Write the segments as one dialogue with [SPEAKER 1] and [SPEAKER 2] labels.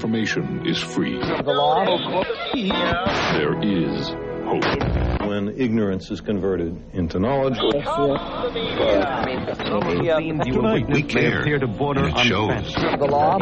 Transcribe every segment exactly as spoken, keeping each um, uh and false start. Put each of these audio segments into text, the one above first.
[SPEAKER 1] information is free,
[SPEAKER 2] The law.
[SPEAKER 1] there is hope.
[SPEAKER 3] When ignorance is converted into knowledge.
[SPEAKER 4] We care, and it shows.
[SPEAKER 2] The law.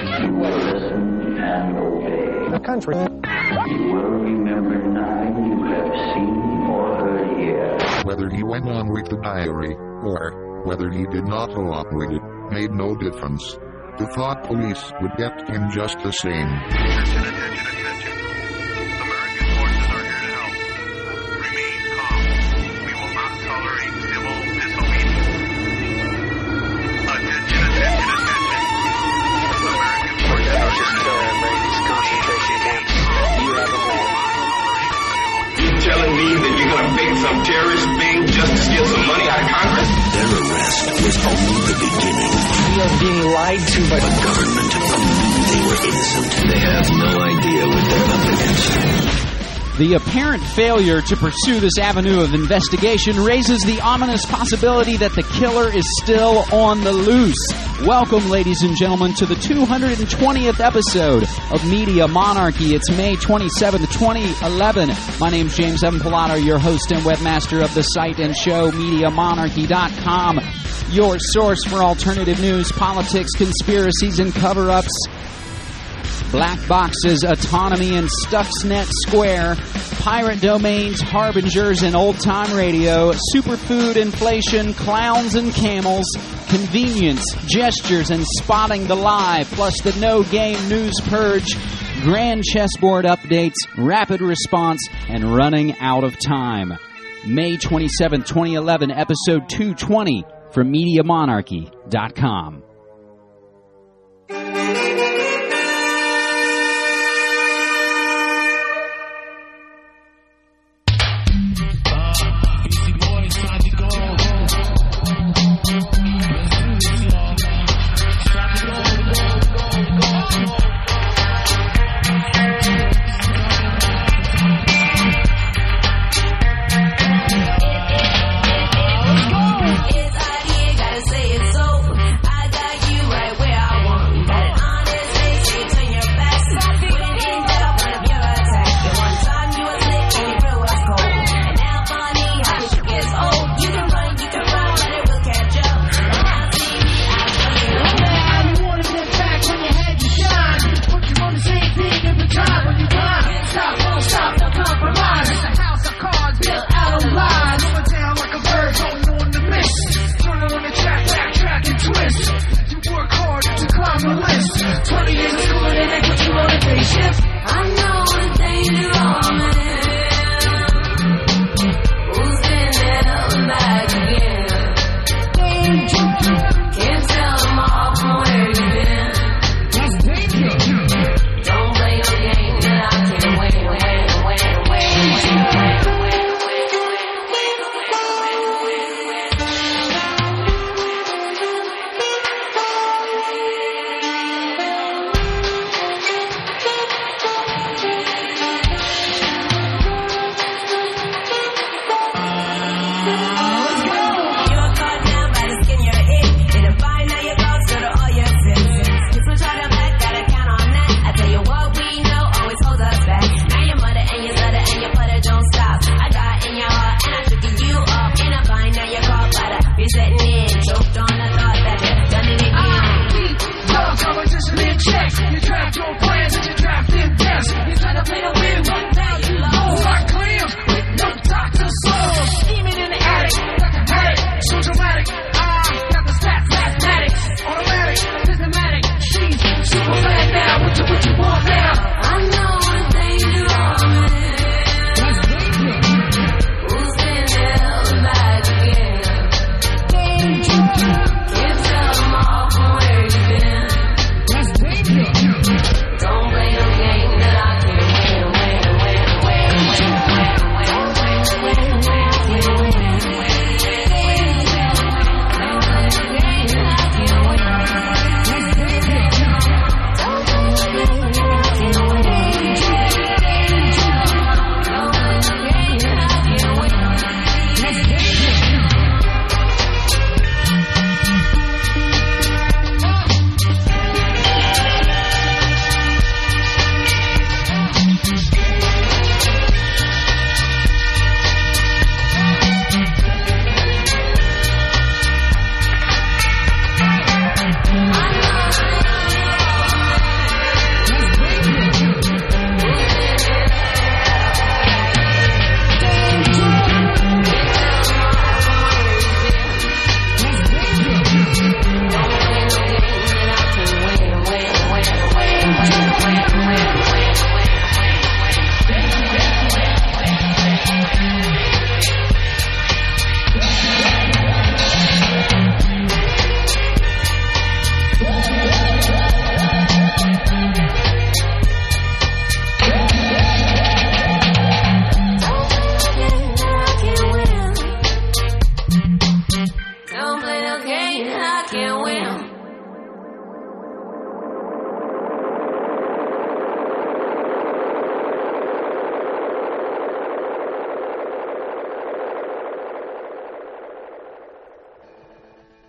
[SPEAKER 5] The
[SPEAKER 2] country.
[SPEAKER 5] You will remember nothing you have seen or heard here.
[SPEAKER 6] Whether he went on with the diary, or whether he did not go on with it, made no difference. The thought police would get him just the same.
[SPEAKER 7] Attention, attention, attention. American forces are here to help. Remain calm. We will not tolerate civil disobedience. Attention, attention, attention. American forces are here to help. Concentration camps. You have a plan.
[SPEAKER 8] You telling me that you're going to fake some terrorist thing just to steal some money out of Congress?
[SPEAKER 9] Their arrest was only the beginning.
[SPEAKER 2] We are being lied to by
[SPEAKER 9] the government. They were innocent. They have no idea what they're up against.
[SPEAKER 10] The apparent failure to pursue this avenue of investigation raises the ominous possibility that the killer is still on the loose. Welcome, ladies and gentlemen, to the two hundred twentieth episode of Media Monarchy. It's May twenty-seventh, twenty eleven. My name's James Evan Pilato, your host and webmaster of the site and show, media monarchy dot com. Your source for alternative news, politics, conspiracies, and cover-ups. Black boxes, autonomy, and Stuxnet Square, pirate domains, harbingers, and old-time radio, superfood, inflation, clowns and camels, convenience, gestures, and spotting the lie, plus the no-game news purge, grand chessboard updates, rapid response, and running out of time. May twenty-seventh, twenty eleven, episode two twenty from media monarchy dot com.
[SPEAKER 11] Don't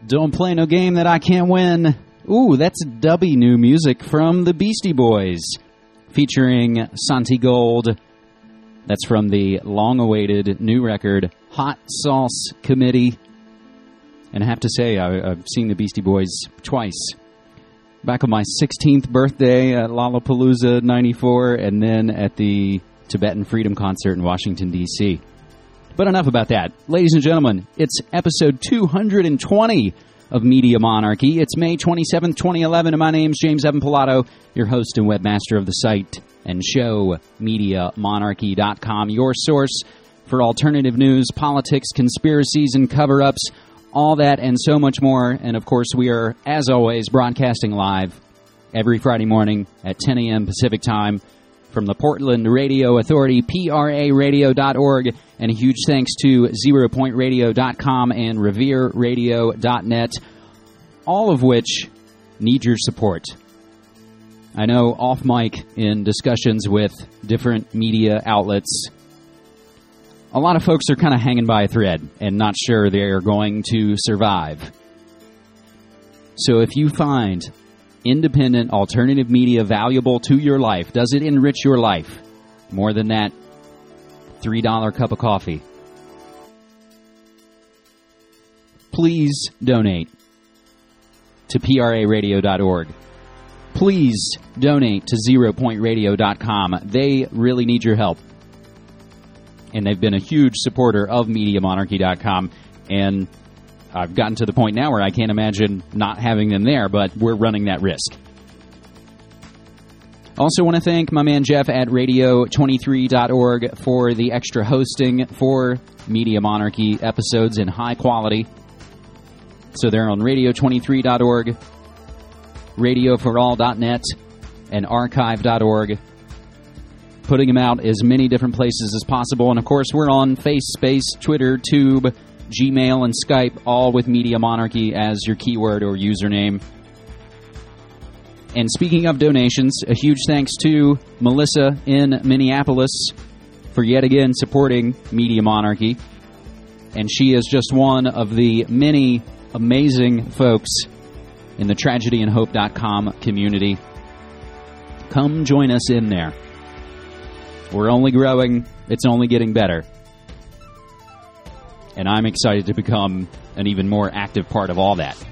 [SPEAKER 10] Don't play no game that I can't win. Ooh, that's dubby new music from the Beastie Boys, featuring Santi Gold. That's from the long-awaited new record, Hot Sauce Committee. And I have to say, I, I've seen the Beastie Boys twice. Back on my sixteenth birthday at Lollapalooza ninety-four, and then at the Tibetan Freedom Concert in Washington, D C But enough about that. Ladies and gentlemen, it's episode two hundred twenty of Media Monarchy. It's May twenty-seventh, twenty eleven, and my name's James Evan Pilato, your host and webmaster of the site and show, media monarchy dot com, your source for alternative news, politics, conspiracies, and cover-ups, all that and so much more. And, of course, we are, as always, broadcasting live every Friday morning at ten a.m. Pacific Time from the Portland Radio Authority, P R A radio dot org, and a huge thanks to zero point radio dot com and revere radio dot net, all of which need your support. I know off mic in discussions with different media outlets, a lot of folks are kind of hanging by a thread and not sure they are going to survive. So if you find independent alternative media valuable to your life, does it enrich your life more than that three dollar cup of coffee? Please donate to P R A radio dot org. Please donate to zero point radio dot com. They really need your help. And they've been a huge supporter of media monarchy dot com. And I've gotten to the point now where I can't imagine not having them there, but we're running that risk. Also want to thank my man Jeff at radio twenty-three dot org for the extra hosting for Media Monarchy episodes in high quality. So they're on radio twenty-three dot org, radio for all dot net, and archive dot org. Putting them out as many different places as possible. And, of course, we're on FaceSpace, Twitter, Tube, Gmail, and Skype, all with Media Monarchy as your keyword or username. And speaking of donations, a huge thanks to Melissa in Minneapolis for yet again supporting Media Monarchy. And she is just one of the many amazing folks in the tragedy and hope dot com community. Come join us in there. We're only growing. It's only getting better. And I'm excited to become an even more active part of all that.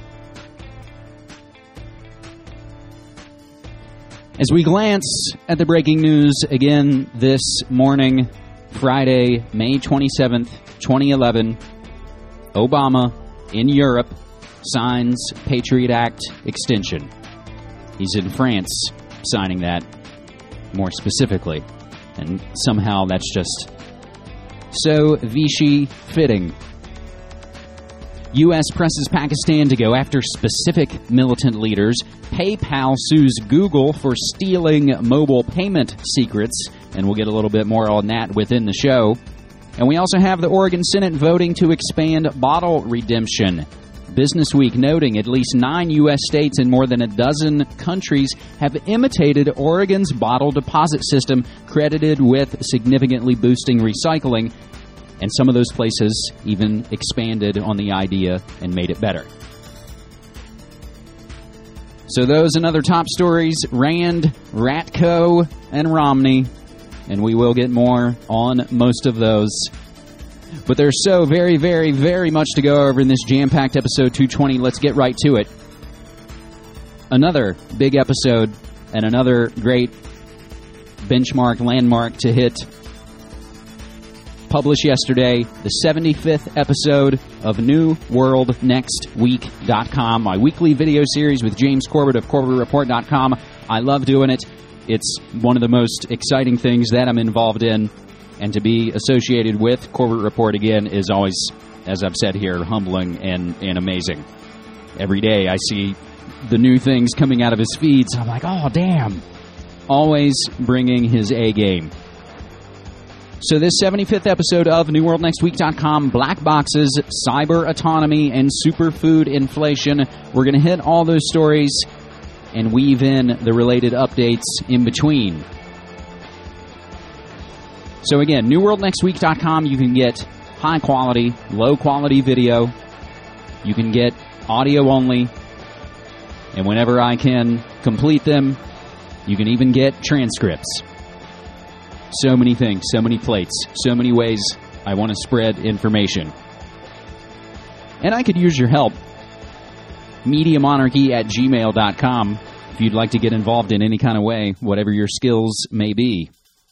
[SPEAKER 10] As we glance at the breaking news again this morning, Friday, May twenty-seventh, twenty eleven, Obama in Europe signs Patriot Act extension. He's in France signing that more specifically. And somehow that's just so Vichy fitting. U S presses Pakistan to go after specific militant leaders. PayPal sues Google for stealing mobile payment secrets. And we'll get a little bit more on that within the show. And we also have the Oregon Senate voting to expand bottle redemption. Business Week noting at least nine U S states and more than a dozen countries have imitated Oregon's bottle deposit system, credited with significantly boosting recycling. And some of those places even expanded on the idea and made it better. So those and other top stories, Rand, Ratco, and Romney. And we will get more on most of those. But there's so very, very, very much to go over in this jam-packed episode two twenty. Let's get right to it. Another big episode and another great benchmark, landmark to hit. Published yesterday, the seventy-fifth episode of New World Next Week dot com, my weekly video series with James Corbett of Corbett Report dot com. I love doing it. It's one of the most exciting things that I'm involved in. And to be associated with Corbett Report again is always, as I've said here, humbling and, and amazing. Every day I see the new things coming out of his feeds. I'm like, oh, damn. Always bringing his A game. So this seventy-fifth episode of New World Next Week dot com, black boxes, cyber autonomy, and superfood inflation. We're going to hit all those stories and weave in the related updates in between. So again, New World Next Week dot com, you can get high-quality, low-quality video. You can get audio only. And whenever I can complete them, you can even get transcripts. So many things, so many plates, so many ways I want to spread information. And I could use your help. MediaMonarchy at gmail dot com if you'd like to get involved in any kind of way, whatever your skills may be.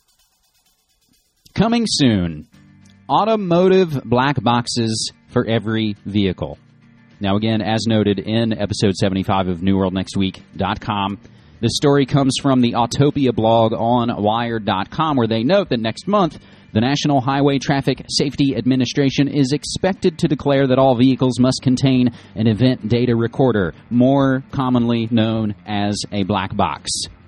[SPEAKER 10] Coming soon, automotive black boxes for every vehicle. Now again, as noted in episode seventy-five of New World Next Week dot com, this story comes from the Autopia blog on Wired dot com, where they note that next month, the National Highway Traffic Safety Administration is expected to declare that all vehicles must contain an event data recorder, more commonly known as a black box.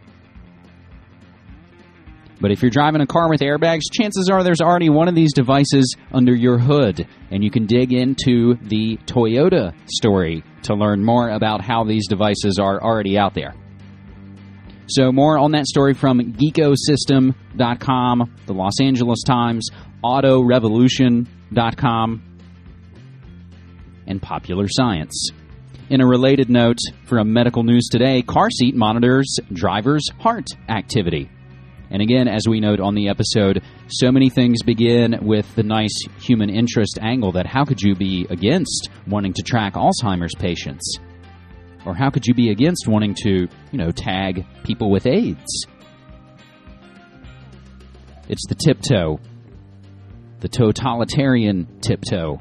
[SPEAKER 10] But if you're driving a car with airbags, chances are there's already one of these devices under your hood. And you can dig into the Toyota story to learn more about how these devices are already out there. So more on that story from Geekosystem dot com, the Los Angeles Times, Auto Revolution dot com, and Popular Science. In a related note from Medical News Today, car seat monitors driver's heart activity. And again, as we note on the episode, so many things begin with the nice human interest angle that how could you be against wanting to track Alzheimer's patients? Or how could you be against wanting to, you know, tag people with AIDS? It's the tiptoe, the totalitarian tiptoe.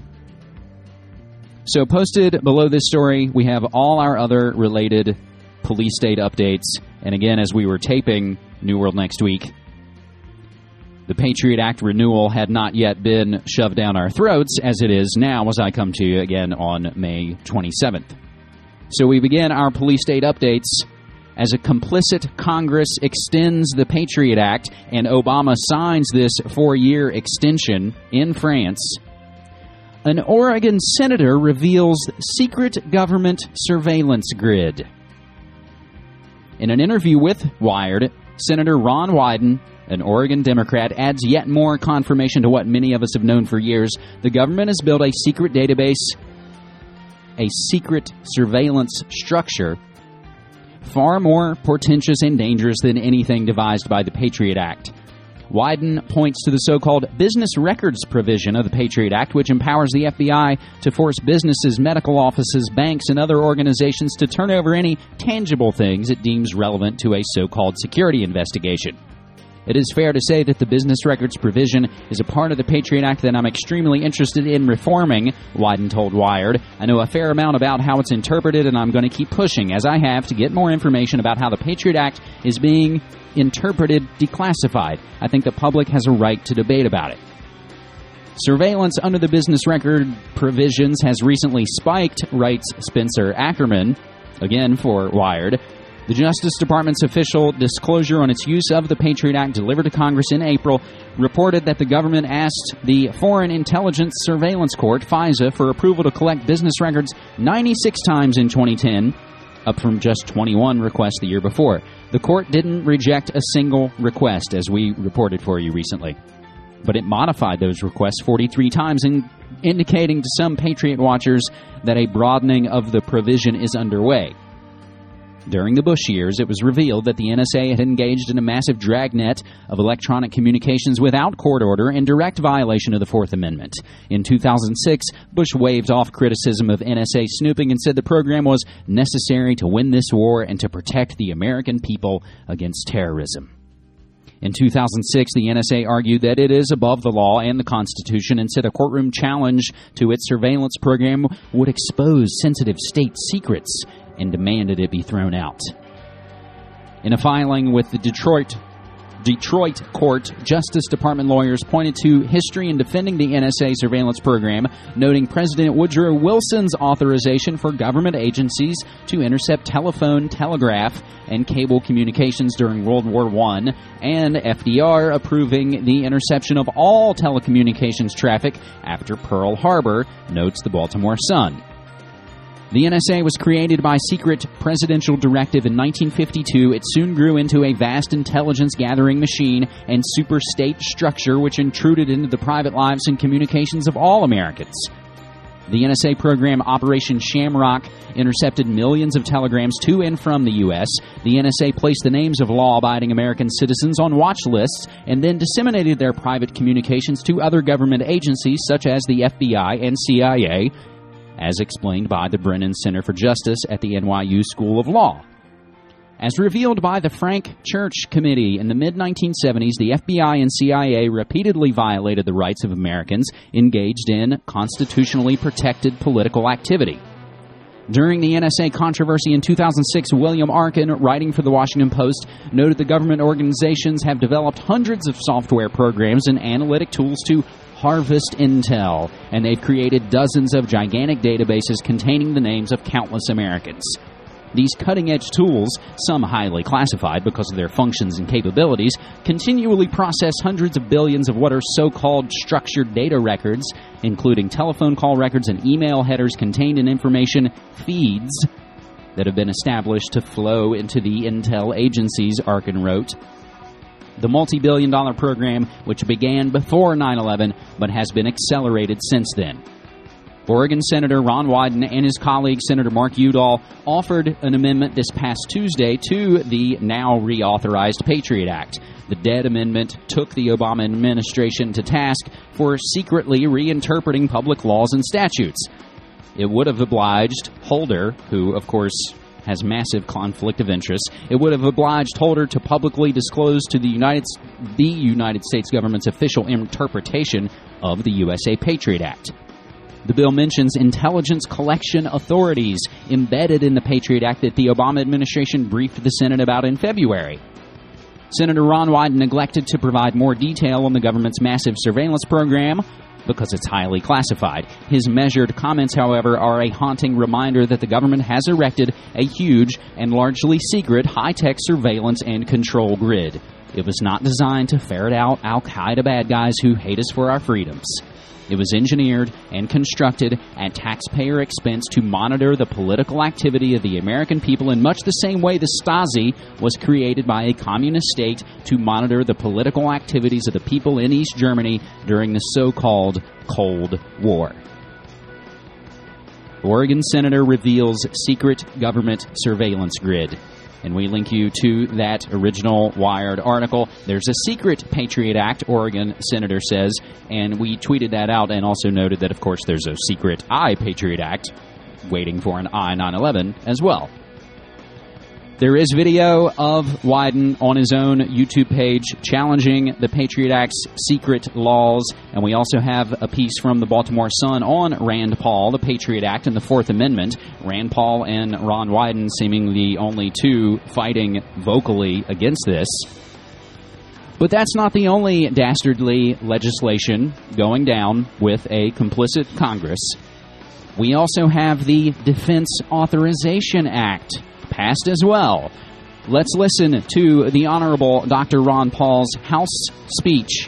[SPEAKER 10] So posted below this story, we have all our other related police state updates. And again, as we were taping New World Next Week, the Patriot Act renewal had not yet been shoved down our throats as it is now as I come to you again on May twenty-seventh. So we begin our police state updates as a complicit Congress extends the Patriot Act and Obama signs this four-year extension in France. An Oregon senator reveals secret government surveillance grid. In an interview with Wired, Senator Ron Wyden, an Oregon Democrat, adds yet more confirmation to what many of us have known for years. The government has built a secret database, a secret surveillance structure, far more portentous and dangerous than anything devised by the Patriot Act. Wyden points to the so-called business records provision of the Patriot Act, which empowers the F B I to force businesses, medical offices, banks, and other organizations to turn over any tangible things it deems relevant to a so-called security investigation. It is fair to say that the business records provision is a part of the Patriot Act that I'm extremely interested in reforming, Wyden told Wired. I know a fair amount about how it's interpreted, and I'm going to keep pushing, as I have, to get more information about how the Patriot Act is being interpreted, declassified. I think the public has a right to debate about it. Surveillance under the business record provisions has recently spiked, writes Spencer Ackerman, again for Wired. The Justice Department's official disclosure on its use of the Patriot Act delivered to Congress in April reported that the government asked the Foreign Intelligence Surveillance Court, FISA, for approval to collect business records ninety-six times in twenty ten, up from just twenty-one requests the year before. The court didn't reject a single request, as we reported for you recently, but it modified those requests forty-three times, in, indicating to some Patriot watchers that a broadening of the provision is underway. During the Bush years, it was revealed that the N S A had engaged in a massive dragnet of electronic communications without court order in direct violation of the Fourth Amendment. In two thousand six, Bush waved off criticism of N S A snooping and said the program was necessary to win this war and to protect the American people against terrorism. In two thousand six, the N S A argued that it is above the law and the Constitution and said a courtroom challenge to its surveillance program would expose sensitive state secrets, and demanded it be thrown out. In a filing with the Detroit Detroit court, Justice Department lawyers pointed to history in defending the N S A surveillance program, noting President Woodrow Wilson's authorization for government agencies to intercept telephone, telegraph, and cable communications during World War One, and F D R approving the interception of all telecommunications traffic after Pearl Harbor, notes the Baltimore Sun. The N S A was created by secret presidential directive in nineteen fifty-two. It soon grew into a vast intelligence-gathering machine and super-state structure which intruded into the private lives and communications of all Americans. The N S A program Operation Shamrock intercepted millions of telegrams to and from the U S. The N S A placed the names of law-abiding American citizens on watch lists and then disseminated their private communications to other government agencies such as the F B I and C I A, as explained by the Brennan Center for Justice at the N Y U School of Law. As revealed by the Frank Church Committee in the mid nineteen seventies, the F B I and C I A repeatedly violated the rights of Americans engaged in constitutionally protected political activity. During the N S A controversy in two thousand six, William Arkin, writing for the Washington Post, noted the government organizations have developed hundreds of software programs and analytic tools to harvest intel, and they've created dozens of gigantic databases containing the names of countless Americans. These cutting-edge tools, some highly classified because of their functions and capabilities, continually process hundreds of billions of what are so-called structured data records, including telephone call records and email headers contained in information feeds that have been established to flow into the intel agencies, Arkin wrote. The multi-billion dollar program, which began before nine eleven but has been accelerated since then. Oregon Senator Ron Wyden and his colleague Senator Mark Udall offered an amendment this past Tuesday to the now reauthorized Patriot Act. The dead amendment took the Obama administration to task for secretly reinterpreting public laws and statutes. It would have obliged Holder, who, of course, has massive conflict of interest, it would have obliged Holder to publicly disclose to the United, the United States government's official interpretation of the U S A Patriot Act. The bill mentions intelligence collection authorities embedded in the Patriot Act that the Obama administration briefed the Senate about in February. Senator Ron Wyden neglected to provide more detail on the government's massive surveillance program because it's highly classified. His measured comments, however, are a haunting reminder that the government has erected a huge and largely secret high-tech surveillance and control grid. It was not designed to ferret out al-Qaeda bad guys who hate us for our freedoms. It was engineered and constructed at taxpayer expense to monitor the political activity of the American people in much the same way the Stasi was created by a communist state to monitor the political activities of the people in East Germany during the so-called Cold War. Oregon Senator reveals secret government surveillance grid. And we link you to that original Wired article. There's a secret Patriot Act, Oregon Senator says, and we tweeted that out and also noted that, of course, there's a secret I Patriot Act waiting for an I nine eleven as well. There is video of Wyden on his own YouTube page challenging the Patriot Act's secret laws, and we also have a piece from the Baltimore Sun on Rand Paul, the Patriot Act, and the Fourth Amendment. Rand Paul and Ron Wyden seeming the only two fighting vocally against this. But that's not the only dastardly legislation going down with a complicit Congress. We also have the Defense Authorization Act passed as well. Let's listen to the Honorable Doctor Ron Paul's House speech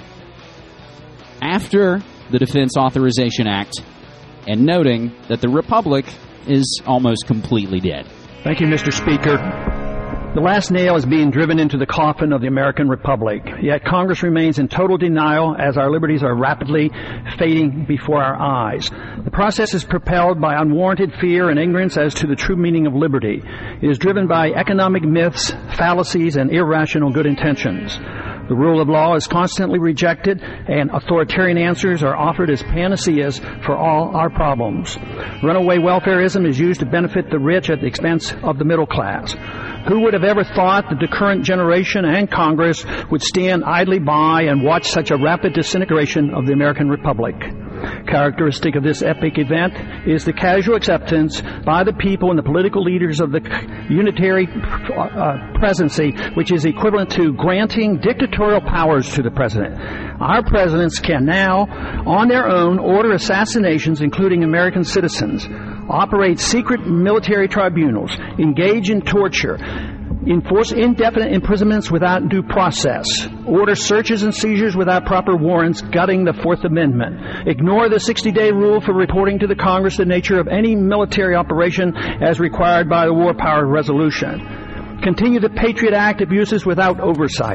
[SPEAKER 10] after the Defense Authorization Act and noting that the Republic is almost completely dead.
[SPEAKER 11] Thank you, Mister Speaker. The last nail is being driven into the coffin of the American Republic, yet Congress remains in total denial as our liberties are rapidly fading before our eyes. The process is propelled by unwarranted fear and ignorance as to the true meaning of liberty. It is driven by economic myths, fallacies, and irrational good intentions. The rule of law is constantly rejected, and authoritarian answers are offered as panaceas for all our problems. Runaway welfareism is used to benefit the rich at the expense of the middle class. Who would have ever thought that the current generation and Congress would stand idly by and watch such a rapid disintegration of the American Republic? Characteristic of this epic event is the casual acceptance by the people and the political leaders of the unitary uh, presidency, which is equivalent to granting dictatorial powers to the president. Our presidents can now, on their own, order assassinations, including American citizens, operate secret military tribunals, engage in torture, enforce indefinite imprisonments without due process, order searches and seizures without proper warrants, gutting the Fourth Amendment, ignore the sixty-day rule for reporting to the Congress the nature of any military operation as required by the War Powers Resolution, continue the Patriot Act abuses without oversight,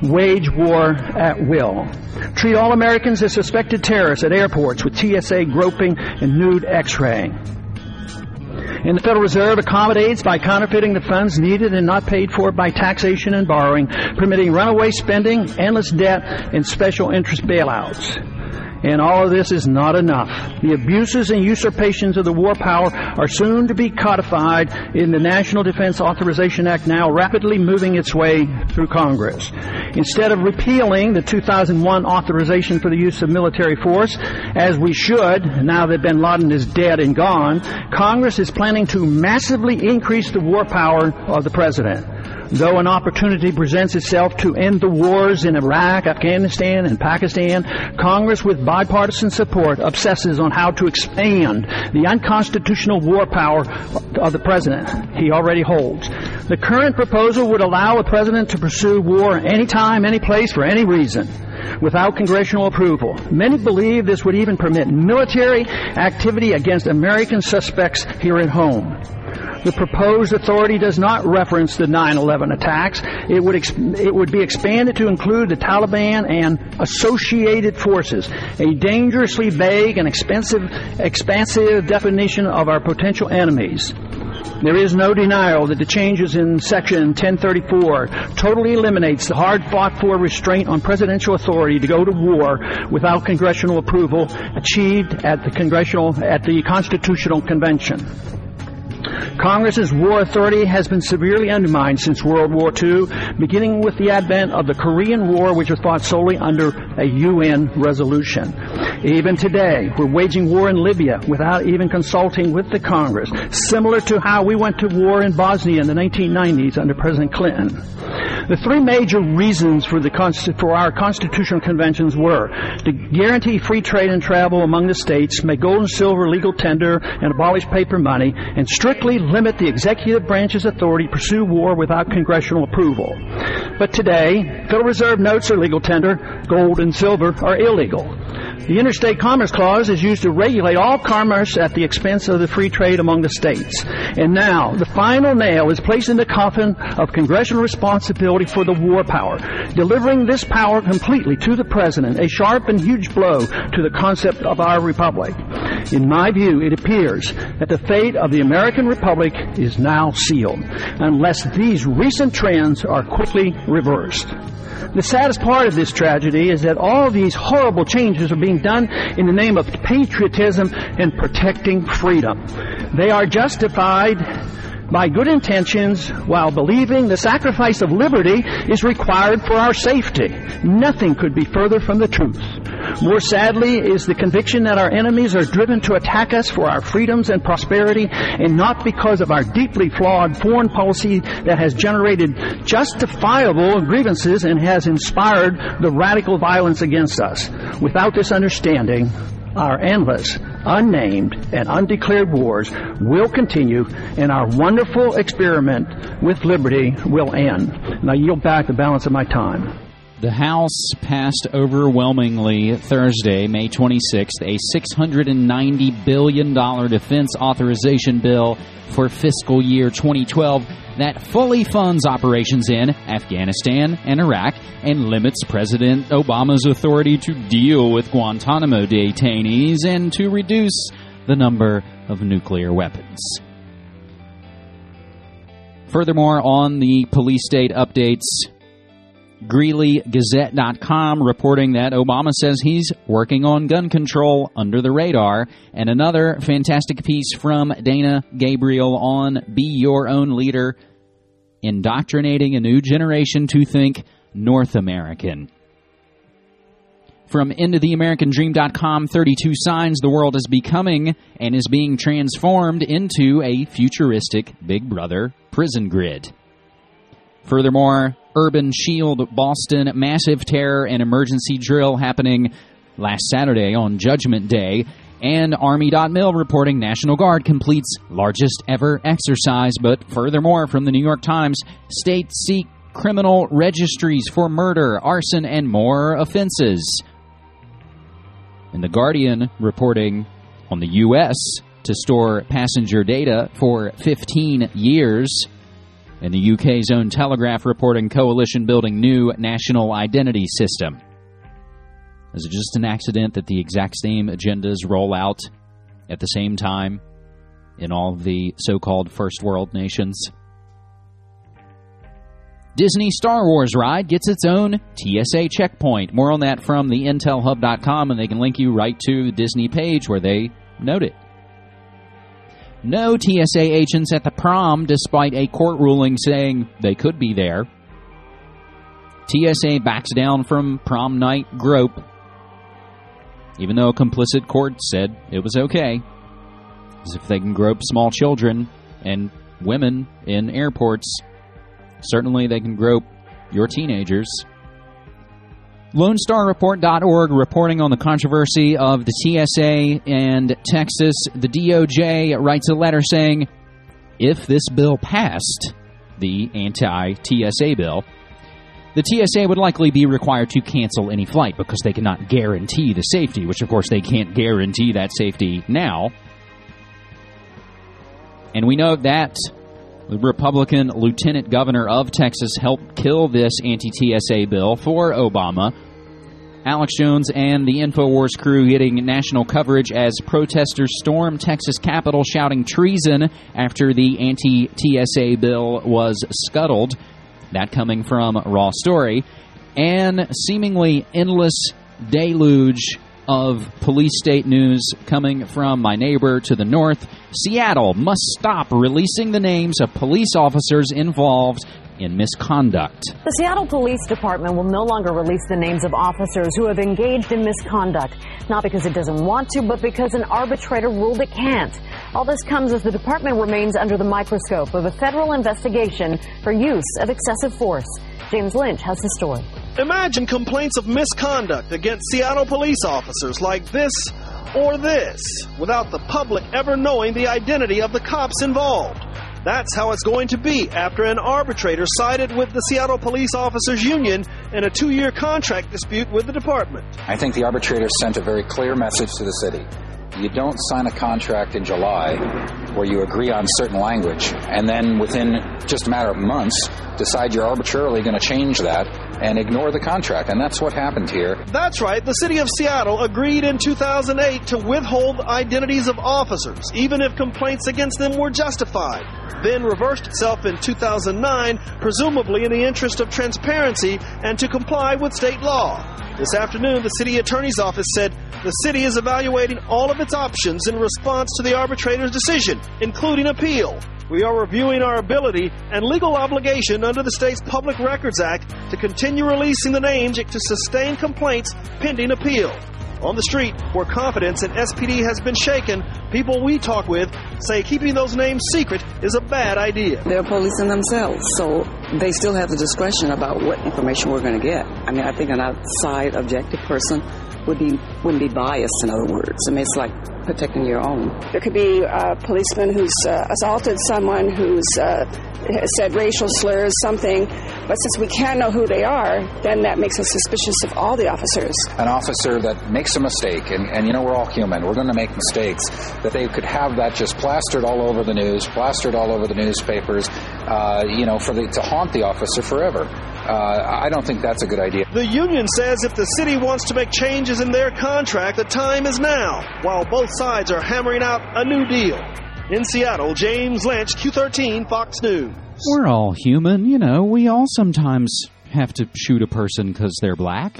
[SPEAKER 11] wage war at will. Treat all Americans as suspected terrorists at airports with T S A groping and nude x-raying. And the Federal Reserve accommodates by counterfeiting the funds needed and not paid for by taxation and borrowing, permitting runaway spending, endless debt, and special interest bailouts. And all of this is not enough. The abuses and usurpations of the war power are soon to be codified in the National Defense Authorization Act, now rapidly moving its way through Congress. Instead of repealing the two thousand one authorization for the use of military force, as we should, now that bin Laden is dead and gone, Congress is planning to massively increase the war power of the president. Though an opportunity presents itself to end the wars in Iraq, Afghanistan, and Pakistan, Congress, with bipartisan support, obsesses on how to expand the unconstitutional war power of the president he already holds. The current proposal would allow a president to pursue war anytime, any place, for any reason, without congressional approval. Many believe this would even permit military activity against American suspects here at home. The proposed authority does not reference the nine eleven attacks. It would exp- it would be expanded to include the Taliban and associated forces, a dangerously vague and expensive, expansive definition of our potential enemies. There is no denial that the changes in Section ten thirty-four totally eliminates the hard-fought-for restraint on presidential authority to go to war without congressional approval achieved at the congressional at the Constitutional Convention. Congress's war authority has been severely undermined since World War Two, beginning with the advent of the Korean War, which was fought solely under a U N resolution. Even today, we're waging war in Libya without even consulting with the Congress, similar to how we went to war in Bosnia in the nineteen nineties under President Clinton. The three major reasons for, the consti- for our constitutional conventions were to guarantee free trade and travel among the states, make gold and silver legal tender, and abolish paper money, and strictly limit the executive branch's authority to pursue war without congressional approval. But today, Federal Reserve notes are legal tender, gold and silver are illegal. The Interstate Commerce Clause is used to regulate all commerce at the expense of the free trade among the states. And now, the final nail is placed in the coffin of congressional responsibility for the war power, delivering this power completely to the president, a sharp and huge blow to the concept of our republic. In my view, it appears that the fate of the American republic is now sealed, unless these recent trends are quickly reversed. The saddest part of this tragedy is that all these horrible changes are being done in the name of patriotism and protecting freedom. They are justified by good intentions while believing the sacrifice of liberty is required for our safety. Nothing could be further from the truth. More sadly is the conviction that our enemies are driven to attack us for our freedoms and prosperity, and not because of our deeply flawed foreign policy that has generated justifiable grievances and has inspired the radical violence against us. Without this understanding, our endless, unnamed, and undeclared wars will continue, and our wonderful experiment with liberty will end. And I yield back the balance of my time.
[SPEAKER 10] The House passed overwhelmingly Thursday, May twenty-sixth, a six hundred ninety billion dollars defense authorization bill for fiscal year twenty twelve that fully funds operations in Afghanistan and Iraq and limits President Obama's authority to deal with Guantanamo detainees and to reduce the number of nuclear weapons. Furthermore, on the police state updates, Greeley Gazette dot com reporting that Obama says he's working on gun control under the radar, and another fantastic piece from Dana Gabriel on Be Your Own Leader, indoctrinating a new generation to think North American. From into the American Dream dot com, thirty-two signs the world is becoming and is being transformed into a futuristic Big Brother prison grid. Furthermore, Urban Shield Boston massive terror and emergency drill happening last Saturday on Judgment Day, and Army dot mil reporting National Guard completes largest ever exercise. But furthermore, from the New York Times, states seek criminal registries for murder, arson, and more offenses. And The Guardian reporting on the U S to store passenger data for fifteen years. And the U K's own Telegraph reporting coalition building new national identity system. Is it just an accident that the exact same agendas roll out at the same time in all of the so-called first world nations? Disney Star Wars ride gets its own T S A checkpoint. More on that from the intel hub dot com, and they can link you right to the Disney page where they note it. No T S A agents at the prom, despite a court ruling saying they could be there. T S A backs down from prom night grope, even though a complicit court said it was okay. As if they can grope small children and women in airports, certainly they can grope your teenagers. Lone Star Report dot org reporting on the controversy of the T S A and Texas. The D O J writes a letter saying, if this bill passed, the anti-T S A bill, the T S A would likely be required to cancel any flight because they cannot guarantee the safety, which of course they can't guarantee that safety now. And we know that the Republican lieutenant governor of Texas helped kill this anti-T S A bill for Obama. Alex Jones and the InfoWars crew getting national coverage as protesters stormed Texas Capitol shouting treason after the anti-T S A bill was scuttled. That coming from Raw Story. And seemingly endless deluge of police state news coming from my neighbor to the north. Seattle must stop releasing the names of police officers involved in misconduct.
[SPEAKER 12] The Seattle Police Department will no longer release the names of officers who have engaged in misconduct, not because it doesn't want to, but because an arbitrator ruled it can't. All this comes as the department remains under the microscope of a federal investigation for use of excessive force. James Lynch has the story.
[SPEAKER 13] Imagine complaints of misconduct against Seattle police officers like this or this, without the public ever knowing the identity of the cops involved. That's how it's going to be after an arbitrator sided with the Seattle Police Officers Union in a two-year contract dispute with the department.
[SPEAKER 14] I think the arbitrator sent a very clear message to the city. You don't sign a contract in July where you agree on certain language and then within just a matter of months decide you're arbitrarily going to change that and ignore the contract. And that's what happened here.
[SPEAKER 13] That's right. The city of Seattle agreed in two thousand eight to withhold identities of officers, even if complaints against them were justified. Then reversed itself in two thousand nine, presumably in the interest of transparency and to comply with state law. This afternoon, the city attorney's office said the city is evaluating all of its options in response to the arbitrator's decision, including appeal. We are reviewing our ability and legal obligation under the state's Public Records Act to continue releasing the names to sustain complaints pending appeal. On the street, where confidence in S P D has been shaken, people we talk with say keeping those names secret is a bad idea.
[SPEAKER 15] They're policing themselves, so they still have the discretion about what information we're going to get. I mean, I think an outside, objective person would be wouldn't be biased, in other words. I mean, it's like protecting your own.
[SPEAKER 16] There could be a policeman who's uh, assaulted someone, who's uh, said racial slurs, something, but since we can't know who they are, then that makes us suspicious of all the officers.
[SPEAKER 14] An officer that makes a mistake, and, and you know we're all human, we're going to make mistakes, that they could have that just plastered all over the news, plastered all over the newspapers, uh, you know, for the, to haunt the officer forever. Uh, I don't think that's a good idea.
[SPEAKER 13] The union says if the city wants to make changes in their contract, the time is now, while both sides are hammering out a new deal. In Seattle, James Lynch, Q thirteen, Fox News.
[SPEAKER 10] We're all human, you know. We all sometimes have to shoot a person because they're black.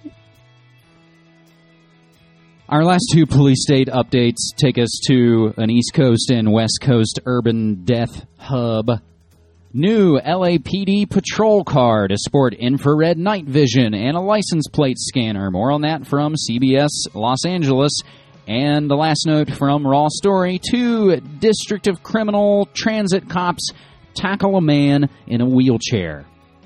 [SPEAKER 10] Our last two police state updates take us to an East Coast and West Coast urban death hub. New L A P D patrol car to sport infrared night vision and a license plate scanner. More on that from C B S Los Angeles. And the last note from Raw Story, two District of Criminal Transit cops tackle a man in a wheelchair.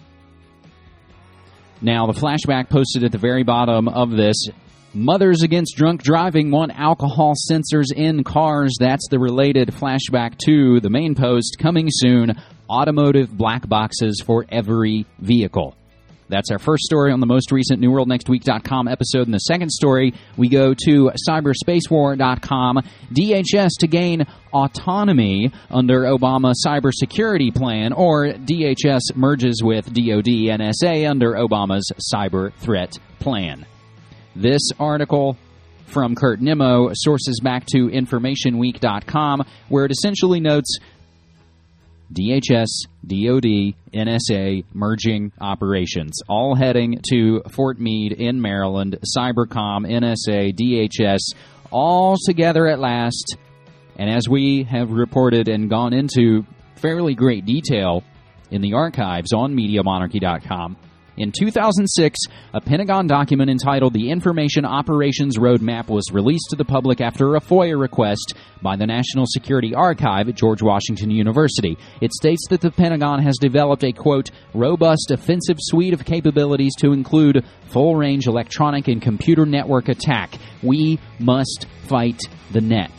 [SPEAKER 10] Now, the flashback posted at the very bottom of this. Mothers Against Drunk Driving want alcohol sensors in cars. That's the related flashback to the main post. Coming soon, automotive black boxes for every vehicle. That's our first story on the most recent New World Next Week dot com episode. In the second story, we go to cyberspace war dot com. D H S to gain autonomy under Obama cybersecurity plan, or D H S merges with D O D N S A under Obama's cyber threat plan. This article from Kurt Nimmo sources back to information week dot com, where it essentially notes D H S, D O D, N S A merging operations, all heading to Fort Meade in Maryland. Cybercom, N S A, D H S, all together at last. And as we have reported and gone into fairly great detail in the archives on media monarchy dot com, in two thousand six, a Pentagon document entitled The Information Operations Roadmap was released to the public after a FOIA request by the National Security Archive at George Washington University. It states that the Pentagon has developed a, quote, robust offensive suite of capabilities to include full-range electronic and computer network attack. We must fight the net.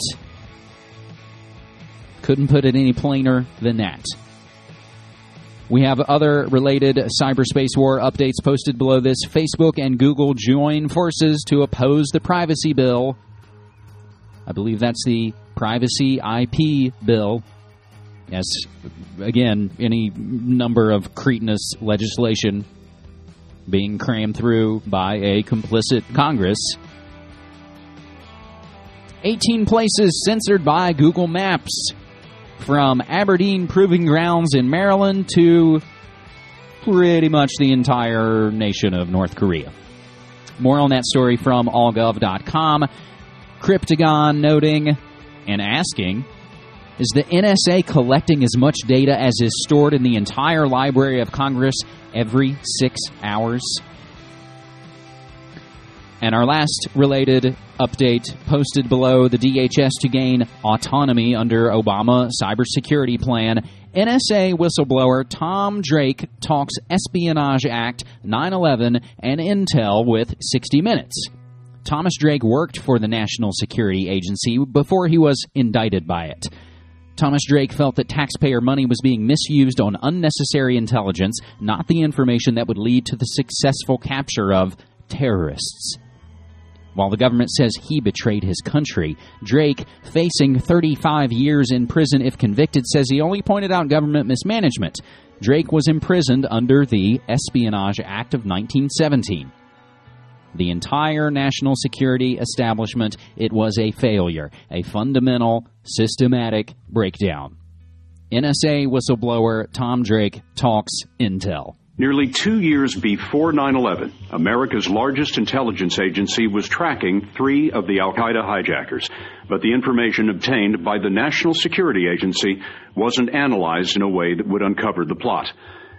[SPEAKER 10] Couldn't put it any plainer than that. We have other related cyberspace war updates posted below this. Facebook and Google join forces to oppose the privacy bill. I believe that's the privacy I P bill. Yes, again, any number of cretinous legislation being crammed through by a complicit Congress. eighteen places censored by Google Maps. From Aberdeen Proving Grounds in Maryland to pretty much the entire nation of North Korea. More on that story from all gov dot com. Cryptagon noting and asking, is the N S A collecting as much data as is stored in the entire Library of Congress every six hours? And our last related update posted below, the D H S to gain autonomy under Obama cybersecurity plan. N S A whistleblower Tom Drake talks Espionage Act, nine eleven, and Intel with sixty minutes. Thomas Drake worked for the National Security Agency before he was indicted by it. Thomas Drake felt that taxpayer money was being misused on unnecessary intelligence, not the information that would lead to the successful capture of terrorists. While the government says he betrayed his country, Drake, facing thirty-five years in prison if convicted, says he only pointed out government mismanagement. Drake was imprisoned under the Espionage Act of nineteen seventeen. The entire national security establishment, it was a failure, a fundamental, systematic breakdown. N S A whistleblower Tom Drake talks Intel.
[SPEAKER 17] Nearly two years before nine eleven, America's largest intelligence agency was tracking three of the al-Qaeda hijackers, but the information obtained by the National Security Agency wasn't analyzed in a way that would uncover the plot.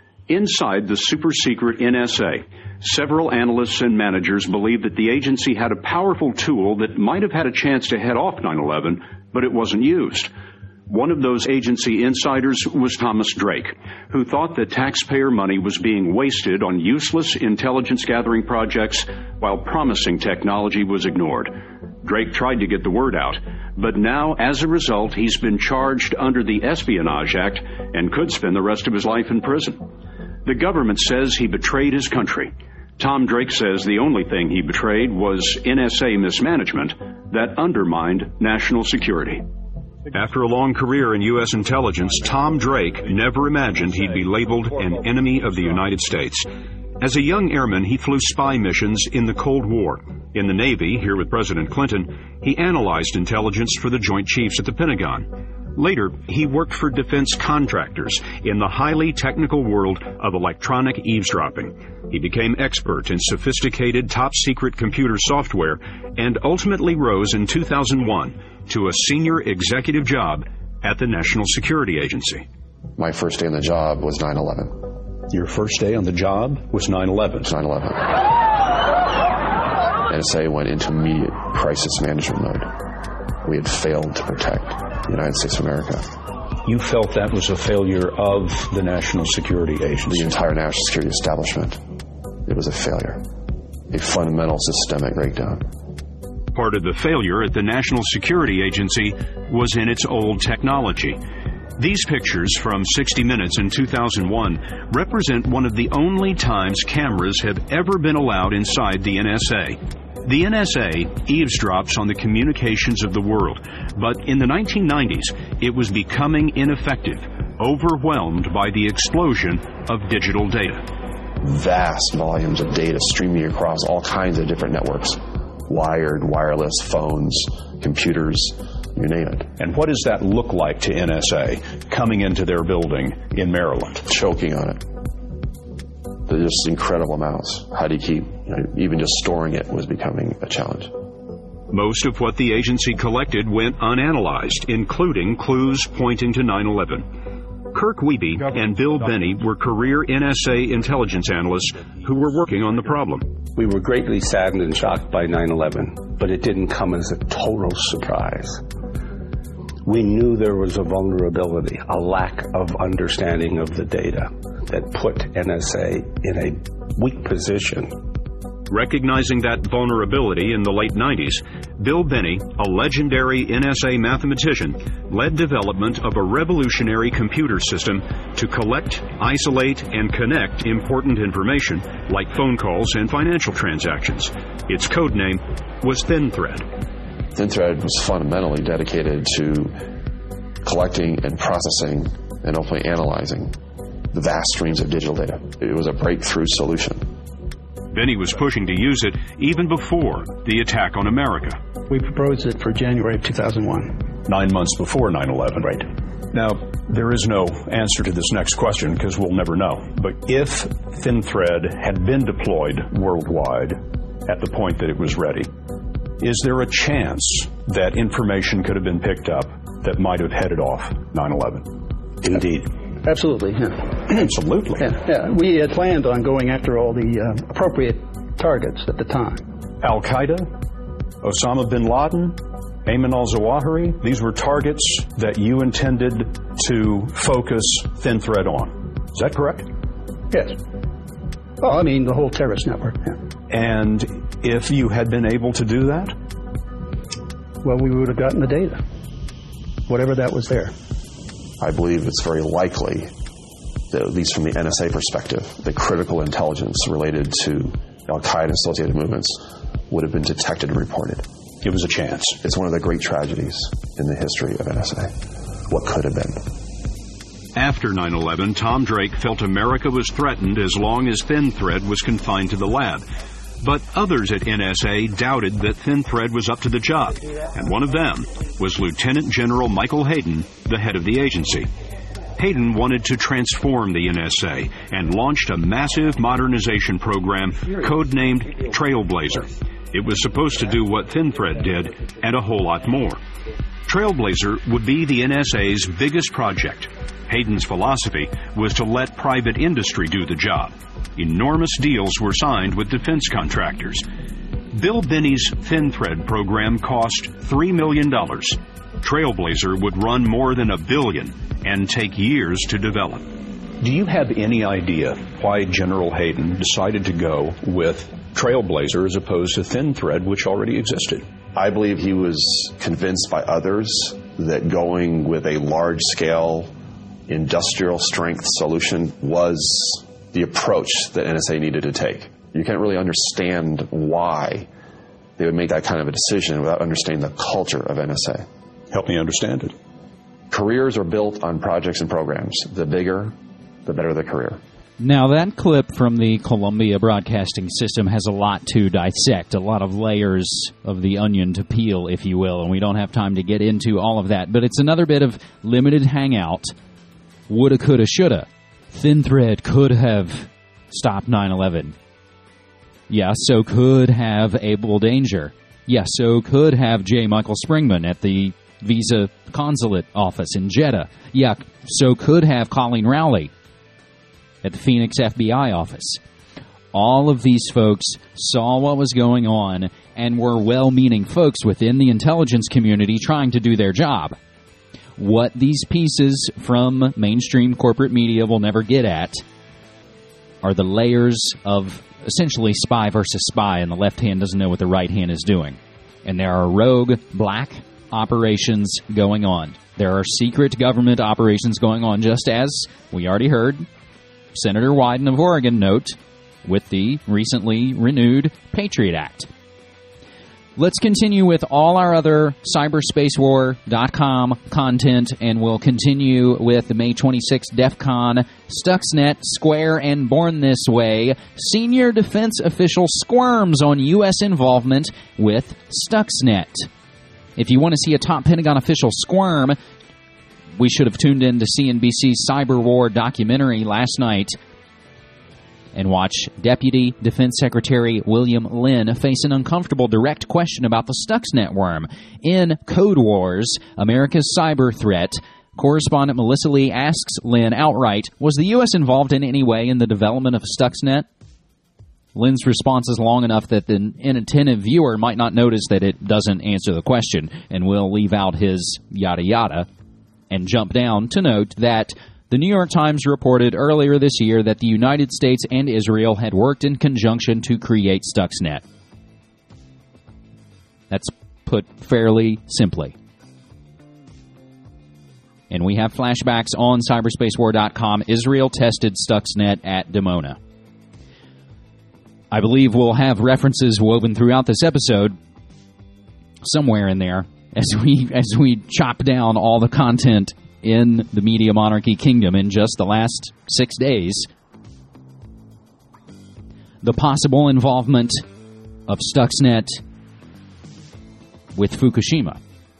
[SPEAKER 17] Inside the super-secret N S A, several analysts and managers believed that the agency had a powerful tool that might have had a chance to head off nine eleven, but it wasn't used. One of those agency insiders was Thomas Drake, who thought that taxpayer money was being wasted on useless intelligence-gathering projects while promising technology was ignored. Drake tried to get the word out, but now, as a result, he's been charged under the Espionage Act and could spend the rest of his life in prison. The government says he betrayed his country. Tom Drake says the only thing he betrayed was N S A mismanagement that undermined national security.
[SPEAKER 18] After a long career in U S intelligence, Tom Drake never imagined he'd be labeled an enemy of the United States. As a young airman, he flew spy missions in the Cold War. In the Navy, here with President Clinton, he analyzed intelligence for the Joint Chiefs at the Pentagon. Later, he worked for defense contractors in the highly technical world of electronic eavesdropping. He became expert in sophisticated top-secret computer software and ultimately rose in two thousand one to a senior executive job at the National Security Agency.
[SPEAKER 19] My first day on the job was nine eleven.
[SPEAKER 3] Your first day on the job was nine eleven?
[SPEAKER 19] It was nine eleven. N S A went into immediate crisis management mode. We had failed to protect the United States of America.
[SPEAKER 3] You felt that was a failure of the National Security Agency?
[SPEAKER 19] The entire national security establishment. It was a failure. A fundamental systemic breakdown.
[SPEAKER 18] Part of the failure at the National Security Agency was in its old technology.
[SPEAKER 17] These pictures from sixty minutes in two thousand one represent one of the only times cameras have ever been allowed inside the N S A. The N S A eavesdrops on the communications of the world, but in the nineteen nineties, it was becoming ineffective, overwhelmed by the explosion of digital data.
[SPEAKER 19] Vast volumes of data streaming across all kinds of different networks. Wired, wireless, phones, computers, you name it.
[SPEAKER 3] And what does that look like to N S A coming into their building in Maryland?
[SPEAKER 19] Choking on it. They're just incredible amounts. How do you keep, you know, even just storing it was becoming a challenge.
[SPEAKER 17] Most of what the agency collected went unanalyzed, including clues pointing to nine eleven. Kirk Wiebe and Bill Benny were career N S A intelligence analysts who were working on the problem.
[SPEAKER 20] We were greatly saddened and shocked by nine eleven, but it didn't come as a total surprise. We knew there was a vulnerability, a lack of understanding of the data that put N S A in a weak position.
[SPEAKER 17] Recognizing that vulnerability in the late nineties, Bill Benny, a legendary N S A mathematician, led development of a revolutionary computer system to collect, isolate, and connect important information like phone calls and financial transactions. Its code name was ThinThread.
[SPEAKER 19] ThinThread was fundamentally dedicated to collecting and processing and ultimately analyzing the vast streams of digital data. It was a breakthrough solution.
[SPEAKER 17] Benny was pushing to use it even before the attack on America.
[SPEAKER 11] We proposed it for January of two thousand one.
[SPEAKER 3] Nine months before nine eleven.
[SPEAKER 11] Right.
[SPEAKER 3] Now, there is no answer to this next question because we'll never know. But if ThinThread had been deployed worldwide at the point that it was ready, is there a chance that information could have been picked up that might have headed off nine eleven?
[SPEAKER 11] Indeed. Absolutely. Yeah.
[SPEAKER 3] Absolutely.
[SPEAKER 11] Yeah, yeah. We had planned on going after all the uh, appropriate targets at the time.
[SPEAKER 3] Al-Qaeda, Osama bin Laden, Ayman al-Zawahiri, these were targets that you intended to focus ThinThread on. Is that correct?
[SPEAKER 11] Yes. Well, I mean, the whole terrorist network. Yeah.
[SPEAKER 3] And if you had been able to do that?
[SPEAKER 11] Well, we would have gotten the data, whatever that was there.
[SPEAKER 19] I believe it's very likely that, at least from the N S A perspective, the critical intelligence related to Al-Qaeda associated movements would have been detected and reported.
[SPEAKER 3] It was a chance.
[SPEAKER 19] It's one of the great tragedies in the history of N S A. What could have been.
[SPEAKER 17] After nine eleven, Tom Drake felt America was threatened as long as ThinThread was confined to the lab. But others at N S A doubted that ThinThread was up to the job, and one of them was Lieutenant General Michael Hayden, the head of the agency. Hayden wanted to transform the N S A and launched a massive modernization program codenamed Trailblazer. It was supposed to do what ThinThread did and a whole lot more. Trailblazer would be the N S A's biggest project. Hayden's philosophy was to let private industry do the job. Enormous deals were signed with defense contractors. Bill Benny's ThinThread program cost three million dollars. Trailblazer would run more than a billion and take years to develop.
[SPEAKER 3] Do you have any idea why General Hayden decided to go with Trailblazer as opposed to ThinThread, which already existed?
[SPEAKER 19] I believe he was convinced by others that going with a large-scale industrial strength solution was the approach that N S A needed to take. You can't really understand why they would make that kind of a decision without understanding the culture of N S A.
[SPEAKER 3] Help me understand it.
[SPEAKER 19] Careers are built on projects and programs. The bigger, the better the career.
[SPEAKER 10] Now, that clip from the Columbia Broadcasting System has a lot to dissect, a lot of layers of the onion to peel, if you will, and we don't have time to get into all of that. But it's another bit of limited hangout. Woulda, coulda, shoulda. ThinThread could have stopped nine eleven. Yeah, so could have Abel Danger. Yeah, so could have J. Michael Springman at the Visa Consulate office in Jeddah. Yeah, so could have Colleen Rowley at the Phoenix F B I office. All of these folks saw what was going on and were well-meaning folks within the intelligence community trying to do their job. What these pieces from mainstream corporate media will never get at are the layers of essentially spy versus spy, and the left hand doesn't know what the right hand is doing. And there are rogue black operations going on. There are secret government operations going on, just as we already heard Senator Wyden of Oregon note with the recently renewed Patriot Act. Let's continue with all our other cyberspace war dot com content, and we'll continue with the May twenty-sixth DEF CON, Stuxnet, Square, and Born This Way. Senior defense official squirms on U S involvement with Stuxnet. If you want to see a top Pentagon official squirm, we should have tuned in to C N B C's Cyber War documentary last night and watch Deputy Defense Secretary William Lynn face an uncomfortable direct question about the Stuxnet worm. In Code Wars, America's Cyber Threat, correspondent Melissa Lee asks Lynn outright, was the U S involved in any way in the development of Stuxnet? Lynn's response is long enough that the inattentive viewer might not notice that it doesn't answer the question, and will leave out his yada yada and jump down to note that the New York Times reported earlier this year that the United States and Israel had worked in conjunction to create Stuxnet. That's put fairly simply. And we have flashbacks on cyberspace war dot com. Israel tested Stuxnet at Dimona. I believe we'll have references woven throughout this episode, somewhere in there, as we as we chop down all the content in the Media Monarchy Kingdom in just the last six days. The possible involvement of Stuxnet with Fukushima.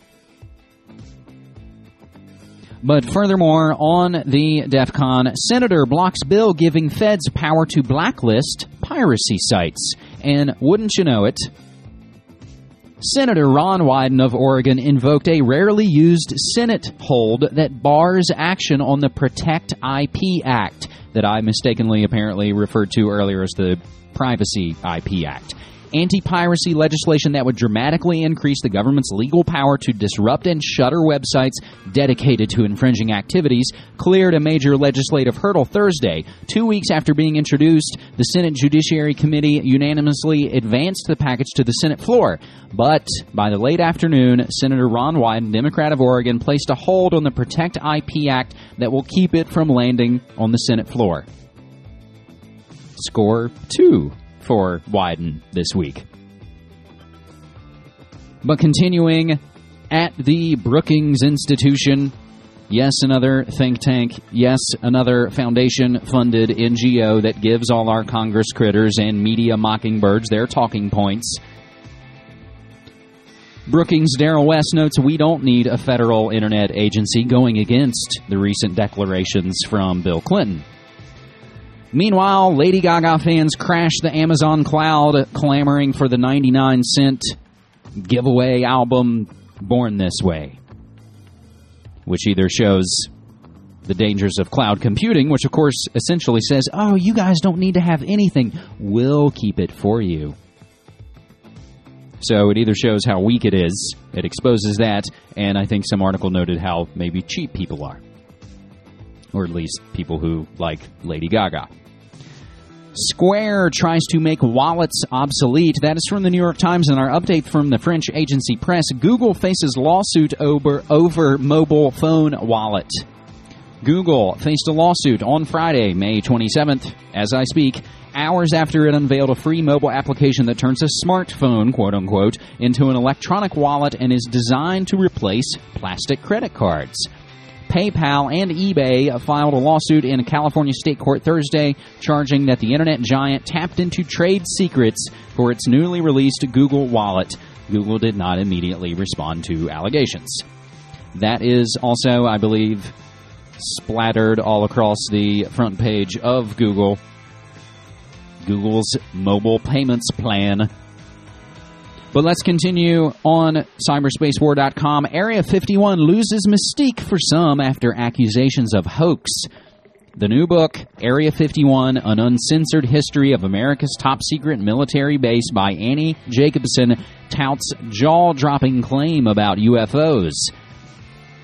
[SPEAKER 10] But furthermore, on the DEF CON, Senator blocks bill giving feds power to blacklist piracy sites. And wouldn't you know it, Senator Ron Wyden of Oregon invoked a rarely used Senate hold that bars action on the Protect I P Act that I mistakenly apparently referred to earlier as the Privacy I P Act. Anti-piracy legislation that would dramatically increase the government's legal power to disrupt and shutter websites dedicated to infringing activities cleared a major legislative hurdle Thursday. Two weeks after being introduced, the Senate Judiciary Committee unanimously advanced the package to the Senate floor. But by the late afternoon, Senator Ron Wyden, Democrat of Oregon, placed a hold on the Protect I P Act that will keep it from landing on the Senate floor. Score two for Wyden this week. But continuing at the Brookings Institution, yes, another think tank, yes, another foundation-funded N G O that gives all our Congress critters and media mockingbirds their talking points. Brookings Darrell West notes we don't need a federal internet agency, going against the recent declarations from Bill Clinton. Meanwhile, Lady Gaga fans crash the Amazon cloud, clamoring for the ninety-nine cent giveaway album Born This Way, which either shows the dangers of cloud computing, which of course essentially says, oh, you guys don't need to have anything, we'll keep it for you. So it either shows how weak it is, it exposes that, and I think some article noted how maybe cheap people are. Or at least people who like Lady Gaga. Square tries to make wallets obsolete. That is from the New York Times, and our update from the French agency Press. Google faces lawsuit over, over mobile phone wallet. Google faced a lawsuit on Friday, May twenty-seventh, as I speak, hours after it unveiled a free mobile application that turns a smartphone, quote-unquote, into an electronic wallet and is designed to replace plastic credit cards. PayPal and eBay filed a lawsuit in a California state court Thursday, charging that the internet giant tapped into trade secrets for its newly released Google Wallet. Google did not immediately respond to allegations. That is also, I believe, splattered all across the front page of Google. Google's mobile payments plan. But let's continue on cyberspace war dot com. Area fifty-one loses mystique for some after accusations of hoax. The new book, Area fifty-one, An Uncensored History of America's Top Secret Military Base by Annie Jacobson, touts jaw-dropping claim about U F Os.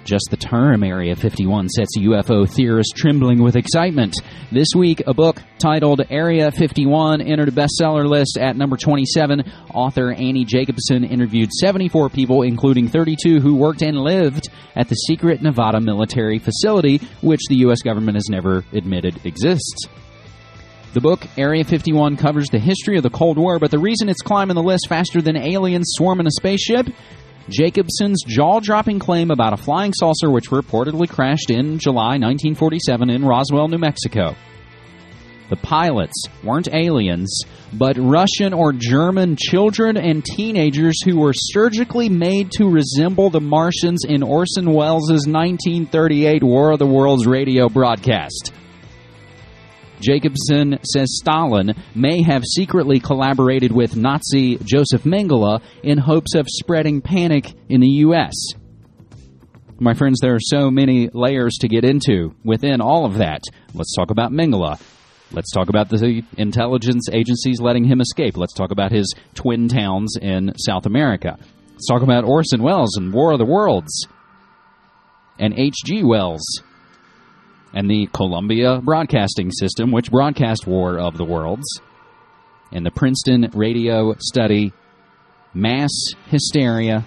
[SPEAKER 10] Just the term Area fifty-one sets U F O theorists trembling with excitement. This week, a book titled Area fifty-one entered a bestseller list at number twenty-seven. Author Annie Jacobson interviewed seventy-four people, including thirty-two who worked and lived at the secret Nevada military facility, which the U S government has never admitted exists. The book, Area fifty-one, covers the history of the Cold War, but the reason it's climbing the list faster than aliens swarming a spaceship? Jacobson's jaw-dropping claim about a flying saucer which reportedly crashed in July nineteen forty-seven in Roswell, New Mexico. The pilots weren't aliens, but Russian or German children and teenagers who were surgically made to resemble the Martians in Orson Welles' nineteen thirty-eight War of the Worlds radio broadcast. Jacobson says Stalin may have secretly collaborated with Nazi Joseph Mengele in hopes of spreading panic in the U S. My friends, there are so many layers to get into within all of that. Let's talk about Mengele. Let's talk about the intelligence agencies letting him escape. Let's talk about his twin towns in South America. Let's talk about Orson Welles and War of the Worlds and H G Wells and the Columbia Broadcasting System, which broadcast War of the Worlds, and the Princeton radio study, Mass Hysteria.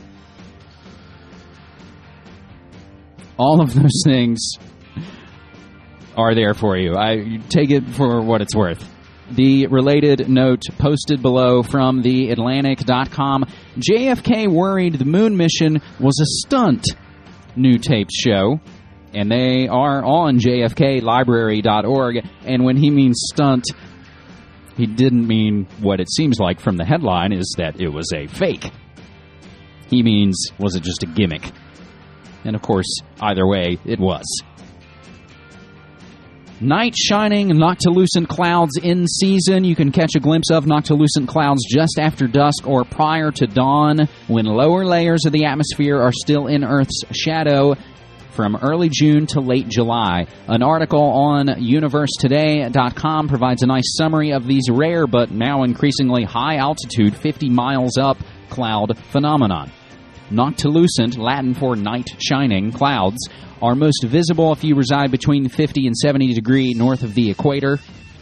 [SPEAKER 10] All of those things are there for you. I take it for what it's worth. The related note posted below from the Atlantic dot com, J F K worried the moon mission was a stunt, new tapes show. And they are on J F K library dot org. And when he means stunt, he didn't mean what it seems like from the headline is that it was a fake. He means, was it just a gimmick? And of course, either way, it was. Night shining, noctilucent clouds in season. You can catch a glimpse of noctilucent clouds just after dusk or prior to dawn when lower layers of the atmosphere are still in Earth's shadow, from early June to late July. An article on universe today dot com provides a nice summary of these rare but now increasingly high-altitude, fifty miles up, cloud phenomenon. Noctilucent, Latin for night shining, clouds are most visible if you reside between fifty and seventy degree north of the equator.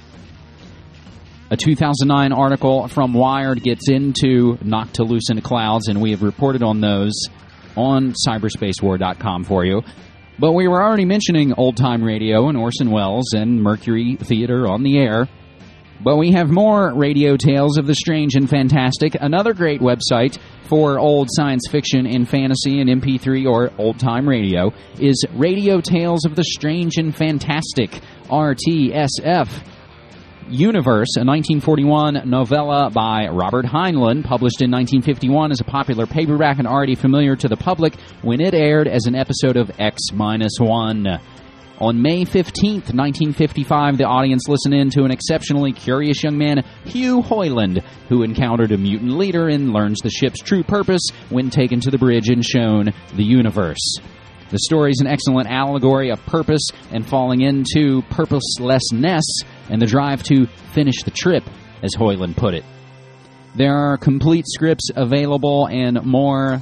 [SPEAKER 10] A two thousand nine article from Wired gets into noctilucent clouds, and we have reported on those on cyberspace war dot com for you. But we were already mentioning old-time radio and Orson Welles and Mercury Theater on the air. But we have more radio tales of the strange and fantastic. Another great website for old science fiction and fantasy and M P three or old-time radio is Radio Tales of the Strange and Fantastic, R T S F. Universe, a nineteen forty-one novella by Robert Heinlein, published in nineteen fifty-one as a popular paperback and already familiar to the public when it aired as an episode of X one. On May fifteenth, nineteen fifty-five, the audience listened in to an exceptionally curious young man, Hugh Hoyland, who encountered a mutant leader and learns the ship's true purpose when taken to the bridge and shown the universe. The story is an excellent allegory of purpose and falling into purposelessness and the drive to finish the trip, as Hoyland put it. There are complete scripts available and more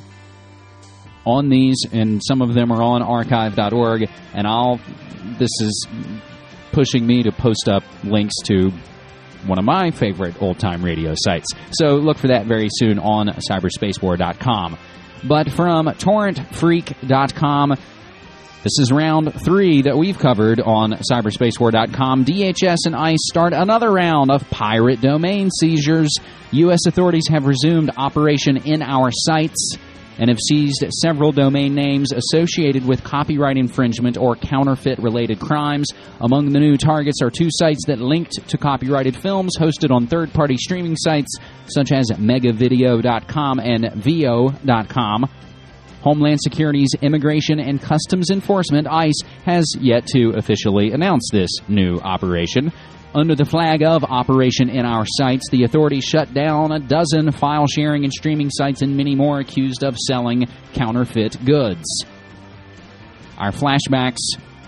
[SPEAKER 10] on these, and some of them are on archive dot org, and I'll this is pushing me to post up links to one of my favorite old-time radio sites. So look for that very soon on cyberspace war dot com. But from torrent freak dot com, this is round three that we've covered on cyberspace war dot com. D H S and ICE start another round of pirate domain seizures. U S authorities have resumed Operation In Our Sights and have seized several domain names associated with copyright infringement or counterfeit-related crimes. Among the new targets are two sites that linked to copyrighted films hosted on third-party streaming sites such as mega video dot com and vio dot com. Homeland Security's Immigration and Customs Enforcement, ICE, has yet to officially announce this new operation. Under the flag of Operation In Our Sights, the authorities shut down a dozen file sharing and streaming sites and many more accused of selling counterfeit goods. Our flashbacks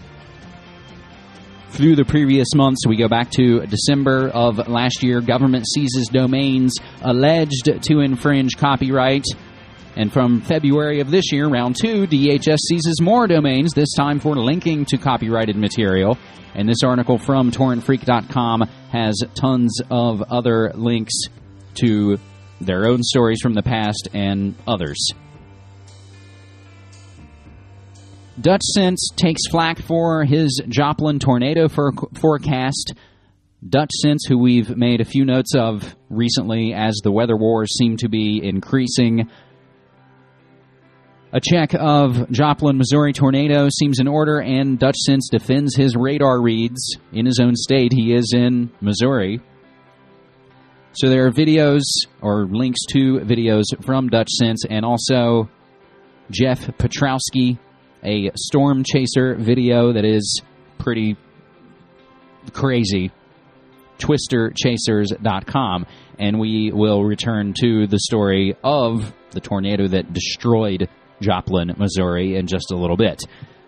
[SPEAKER 10] through the previous months, we go back to December of last year. Government seizes domains alleged to infringe copyright. And from February of this year, round two, D H S seizes more domains, this time for linking to copyrighted material. And this article from torrent freak dot com has tons of other links to their own stories from the past and others. DutchSense takes flack for his Joplin tornado for forecast. DutchSense, who we've made a few notes of recently as the weather wars seem to be increasing. A check of Joplin, Missouri tornado seems in order, and DutchSense defends his radar reads in his own state. He is in Missouri. So there are videos or links to videos from DutchSense, and also Jeff Petrowski, a storm chaser video that is pretty crazy. twister chasers dot com. And we will return to the story of the tornado that destroyed Joplin, Missouri in just a little bit.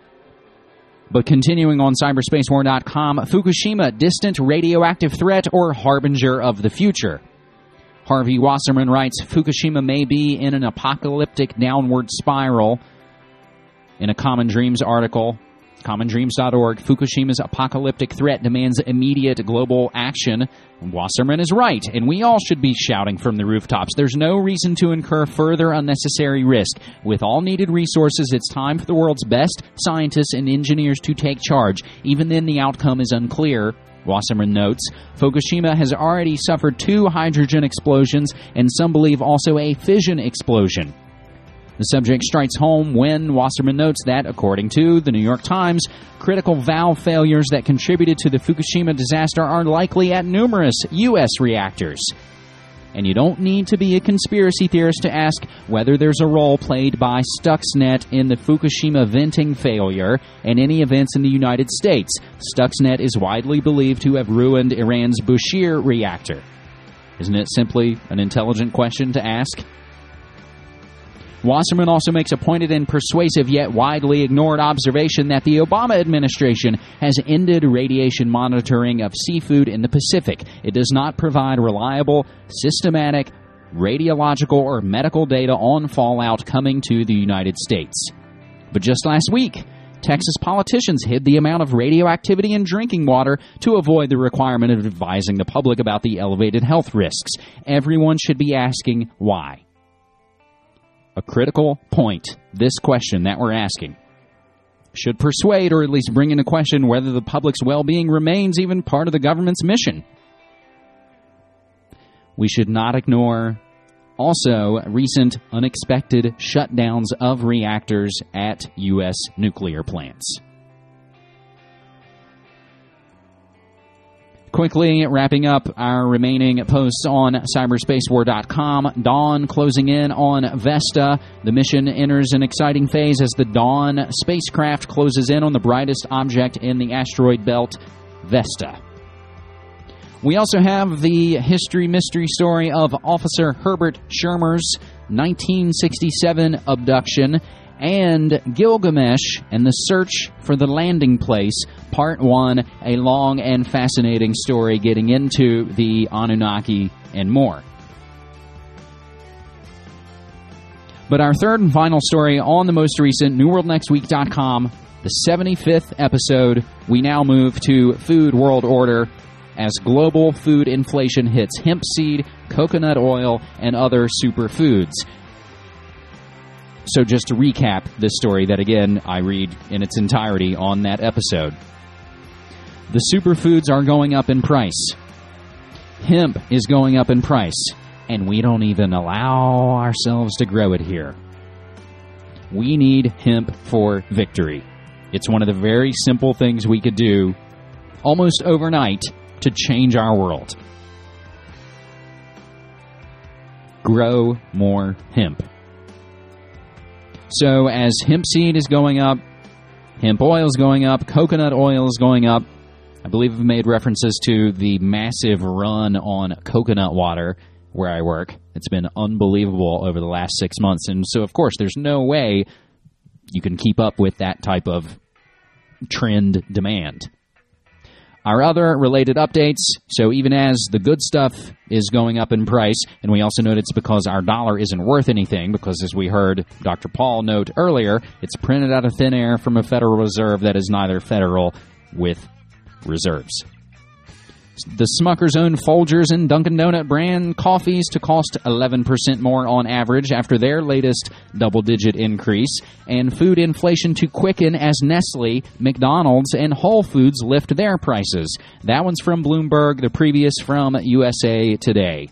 [SPEAKER 10] But continuing on cyberspace war dot com, Fukushima, distant radioactive threat or harbinger of the future? Harvey Wasserman writes, Fukushima may be in an apocalyptic downward spiral. In a Common Dreams article, common dreams dot org, Fukushima's apocalyptic threat demands immediate global action. Wasserman is right, and we all should be shouting from the rooftops. There's no reason to incur further unnecessary risk. With all needed resources, it's time for the world's best scientists and engineers to take charge. Even then, the outcome is unclear. Wasserman notes, Fukushima has already suffered two hydrogen explosions, and some believe also a fission explosion. The subject strikes home when Wasserman notes that, according to the New York Times, critical valve failures that contributed to the Fukushima disaster are likely at numerous U S reactors. And you don't need to be a conspiracy theorist to ask whether there's a role played by Stuxnet in the Fukushima venting failure and any events in the United States. Stuxnet is widely believed to have ruined Iran's Bushehr reactor. Isn't it simply an intelligent question to ask? Wasserman also makes a pointed and persuasive yet widely ignored observation that the Obama administration has ended radiation monitoring of seafood in the Pacific. It does not provide reliable, systematic, radiological, or medical data on fallout coming to the United States. But just last week, Texas politicians hid the amount of radioactivity in drinking water to avoid the requirement of advising the public about the elevated health risks. Everyone should be asking why. A critical point, this question that we're asking, should persuade or at least bring into question whether the public's well-being remains even part of the government's mission. We should not ignore also recent unexpected shutdowns of reactors at U S nuclear plants. Quickly wrapping up our remaining posts on cyberspace war dot com. Dawn closing in on Vesta. The mission enters an exciting phase as the Dawn spacecraft closes in on the brightest object in the asteroid belt, Vesta. We also have the history mystery story of Officer Herbert Schirmer's nineteen sixty-seven abduction, and Gilgamesh and the Search for the Landing Place, Part one, a long and fascinating story getting into the Anunnaki and more. But our third and final story on the most recent new world next week dot com, the seventy-fifth episode, we now move to Food World Order as global food inflation hits hemp seed, coconut oil, and other superfoods. So just to recap this story that, again, I read in its entirety on that episode. The superfoods are going up in price. Hemp is going up in price. And we don't even allow ourselves to grow it here. We need hemp for victory. It's one of the very simple things we could do almost overnight to change our world. Grow more hemp. So as hemp seed is going up, hemp oil is going up, coconut oil is going up. I believe I've made references to the massive run on coconut water where I work. It's been unbelievable over the last six months. And so, of course, there's no way you can keep up with that type of trend demand. our other related updates. So even as the good stuff is going up in price, and we also note it's because our dollar isn't worth anything, because as we heard Doctor Paul note earlier, it's printed out of thin air from a Federal Reserve that is neither federal with reserves. The Smucker's own Folgers and Dunkin' Donut brand coffees to cost eleven percent more on average after their latest double-digit increase, and food inflation to quicken as Nestle, McDonald's, and Whole Foods lift their prices. That one's from Bloomberg, the previous from U S A Today.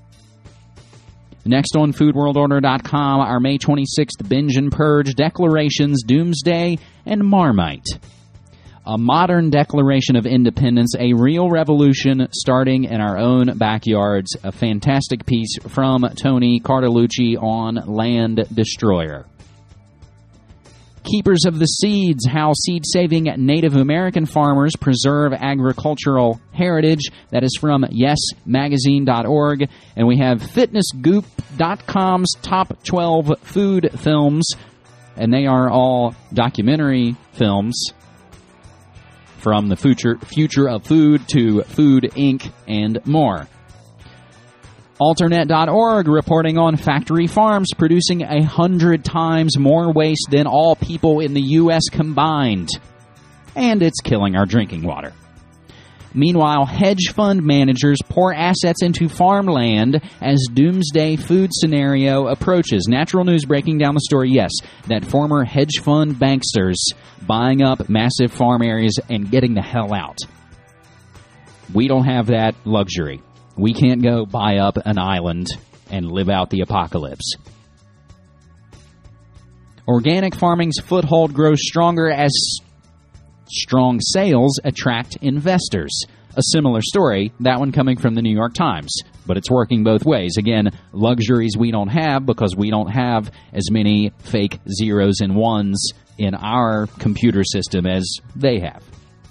[SPEAKER 10] Next on food world order dot com, our May twenty-sixth binge and purge declarations, Doomsday, and Marmite. A modern declaration of independence, a real revolution starting in our own backyards. A fantastic piece from Tony Cartolucci on Land Destroyer. Keepers of the Seeds, how seed-saving Native American farmers preserve agricultural heritage. That is from yes magazine dot org. And we have fitness goop dot com's top twelve food films, and they are all documentary films. From the future, future of food to Food Incorporated and more. Alternet dot org reporting on factory farms producing a hundred times more waste than all people in the U S combined. And it's killing our drinking water. Meanwhile, hedge fund managers pour assets into farmland as doomsday food scenario approaches. Natural News breaking down the story, yes, that former hedge fund banksters buying up massive farm areas and getting the hell out. We don't have that luxury. We can't go buy up an island and live out the apocalypse. Organic farming's foothold grows stronger as strong sales attract investors. A similar story, that one coming from the New York Times. But it's working both ways. Again, luxuries we don't have because we don't have as many fake zeros and ones in our computer system as they have.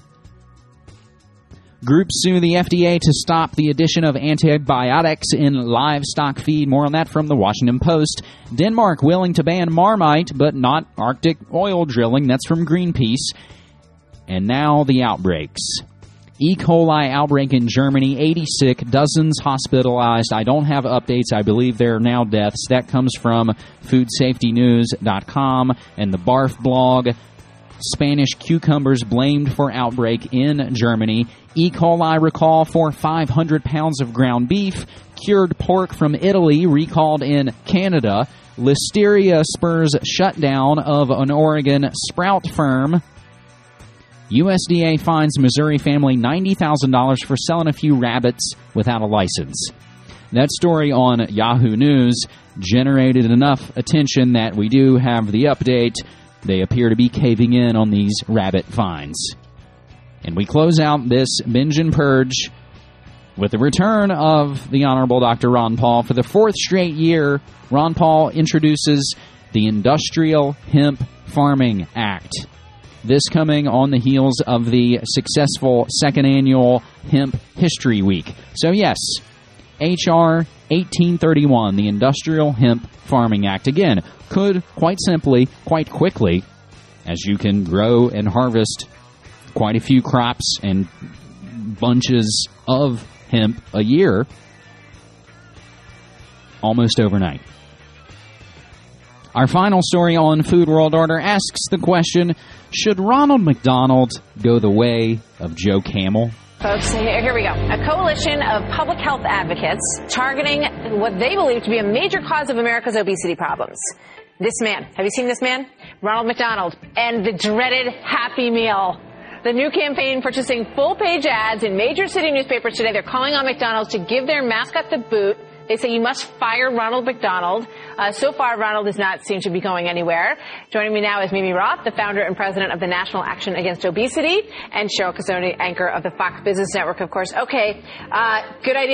[SPEAKER 10] Groups sue the F D A to stop the addition of antibiotics in livestock feed. More on that from the Washington Post. Denmark willing to ban Marmite, but not Arctic oil drilling. That's from Greenpeace. And now the outbreaks. E. coli outbreak in Germany, eighty sick, dozens hospitalized. I don't have updates. I believe there are now deaths. That comes from food safety news dot com and the Barf blog. Spanish cucumbers blamed for outbreak in Germany. E. coli recall for five hundred pounds of ground beef. Cured pork from Italy recalled in Canada. Listeria spurs shutdown of an Oregon sprout firm. U S D A fines Missouri family ninety thousand dollars for selling a few rabbits without a license. That story on Yahoo News generated enough attention that we do have the update. They appear to be caving in on these rabbit fines. And we close out this binge and purge with the return of the Honorable Doctor Ron Paul. For the fourth straight year, Ron Paul introduces the Industrial Hemp Farming Act. This coming on the heels of the successful second annual Hemp History Week. So yes, H R eighteen thirty-one, the Industrial Hemp Farming Act, again, could quite simply, quite quickly, as you can grow and harvest quite a few crops and bunches of hemp a year, almost overnight. Our final story on Food World Order asks the question, should Ronald McDonald go the way of Joe Camel?
[SPEAKER 12] Folks, here we go. A coalition of public health advocates targeting what they believe to be a major cause of America's obesity problems. This man, have you seen this man? Ronald McDonald and the dreaded Happy Meal. The new campaign purchasing full-page ads in major city newspapers today. They're calling on McDonald's to give their mascot the boot. They say you must fire Ronald McDonald. Uh, so far, Ronald does not seem to be going anywhere. Joining me now is Mimi Roth, the founder and president of the National Action Against Obesity, and Cheryl Casoni, anchor of the Fox Business Network, of course. Okay, uh, good idea?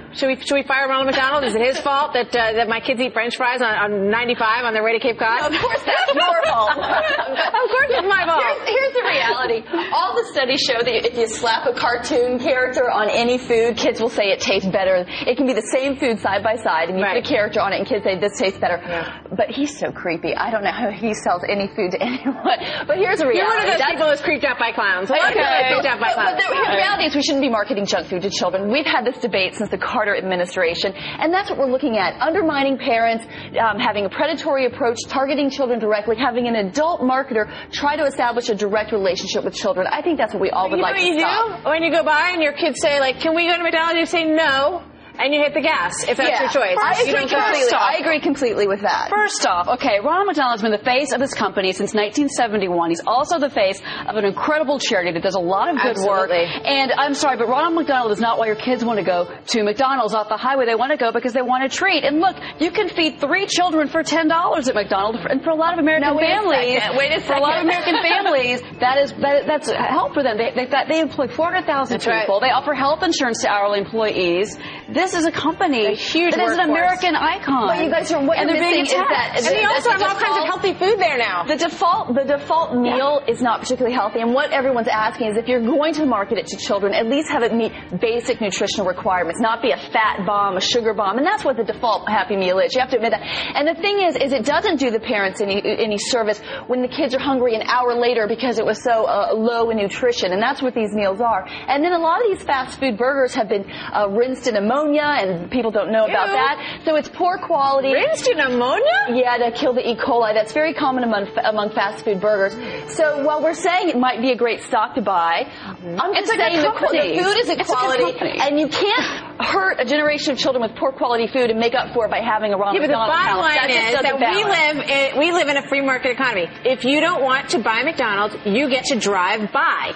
[SPEAKER 21] Should we should we fire Ronald McDonald? Is it his fault that uh, that my kids eat French fries on, on ninety-five on their way to Cape Cod?
[SPEAKER 22] No, of course that's your fault.
[SPEAKER 21] Of course it's my fault.
[SPEAKER 22] Here's, here's the reality. All the studies show that if you slap a cartoon character on any food, kids will say it tastes better. It can be the same food side by side, and you right. put a character on it, and kids say this tastes better. Yeah. But he's so creepy. I don't know how he sells any food to anyone. But here's the reality.
[SPEAKER 21] You're one of those
[SPEAKER 22] That's,
[SPEAKER 21] people who's creeped out by clowns.
[SPEAKER 22] Okay.
[SPEAKER 21] Okay. Creeped out by clowns.
[SPEAKER 22] But, but the reality is we shouldn't be marketing junk food to children. We've had this debate since the Carter administration, and that's what we're looking at. Undermining parents, um, having a predatory approach, targeting children directly, having an adult marketer try to establish a direct relationship with children. I think that's what we all would
[SPEAKER 21] you
[SPEAKER 22] like
[SPEAKER 21] know
[SPEAKER 22] to
[SPEAKER 21] what you
[SPEAKER 22] stop.
[SPEAKER 21] do? When you go by and your kids say, like, can we go to McDonald's? You say no. And you hit the gas, if that's
[SPEAKER 22] yeah.
[SPEAKER 21] your choice.
[SPEAKER 22] I
[SPEAKER 21] you
[SPEAKER 22] agree,
[SPEAKER 21] don't
[SPEAKER 22] completely. I agree completely with that.
[SPEAKER 23] First off, okay, Ronald McDonald's been the face of this company since nineteen seventy-one. He's also the face of an incredible charity that does a lot of good
[SPEAKER 21] Absolutely.
[SPEAKER 23] work. And I'm sorry, but Ronald McDonald is not why your kids want to go to McDonald's off the highway. They want to go because they want a treat. And look, you can feed three children for ten dollars at McDonald's. And for a lot of American
[SPEAKER 22] now, wait
[SPEAKER 23] families,
[SPEAKER 22] a second. Wait a
[SPEAKER 23] for a lot of
[SPEAKER 22] second.
[SPEAKER 23] American families, that is that, that's help for them. They they, they employ four hundred thousand people.
[SPEAKER 21] Right.
[SPEAKER 23] They offer health insurance to hourly employees. This is a company
[SPEAKER 21] a huge
[SPEAKER 23] that is an American icon.
[SPEAKER 22] But you guys are what
[SPEAKER 23] and
[SPEAKER 22] you're
[SPEAKER 23] they're being
[SPEAKER 22] missing is that,
[SPEAKER 21] and they also have all kinds of healthy food there now.
[SPEAKER 22] The default, the default meal yeah. is not particularly healthy, and what everyone's asking is if you're going to market it to children, at least have it meet basic nutritional requirements, not be a fat bomb, a sugar bomb, and that's what the default Happy Meal is. You have to admit that. And the thing is, is it doesn't do the parents any any service when the kids are hungry an hour later because it was so uh, low in nutrition, and that's what these meals are. And then a lot of these fast food burgers have been uh, rinsed in ammonia, and people don't know about
[SPEAKER 21] Ew.
[SPEAKER 22] that. So it's poor quality.
[SPEAKER 21] Rinsed in ammonia?
[SPEAKER 22] Yeah, to kill the E. coli. That's very common among among fast food burgers. So while we're saying it might be a great stock to buy, mm-hmm. I'm just
[SPEAKER 23] it's
[SPEAKER 22] saying
[SPEAKER 23] the,
[SPEAKER 22] the food is a
[SPEAKER 23] it's
[SPEAKER 22] quality,
[SPEAKER 23] a
[SPEAKER 22] and you can't hurt a generation of children with poor quality food and make up for it by having a Ronald
[SPEAKER 21] yeah, but the
[SPEAKER 22] McDonald
[SPEAKER 21] bottom
[SPEAKER 22] house.
[SPEAKER 21] line
[SPEAKER 22] that
[SPEAKER 21] is that we live in, we live in a free market economy. If you don't want to buy McDonald's, you get to drive by.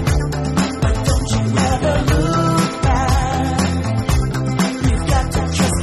[SPEAKER 24] Trust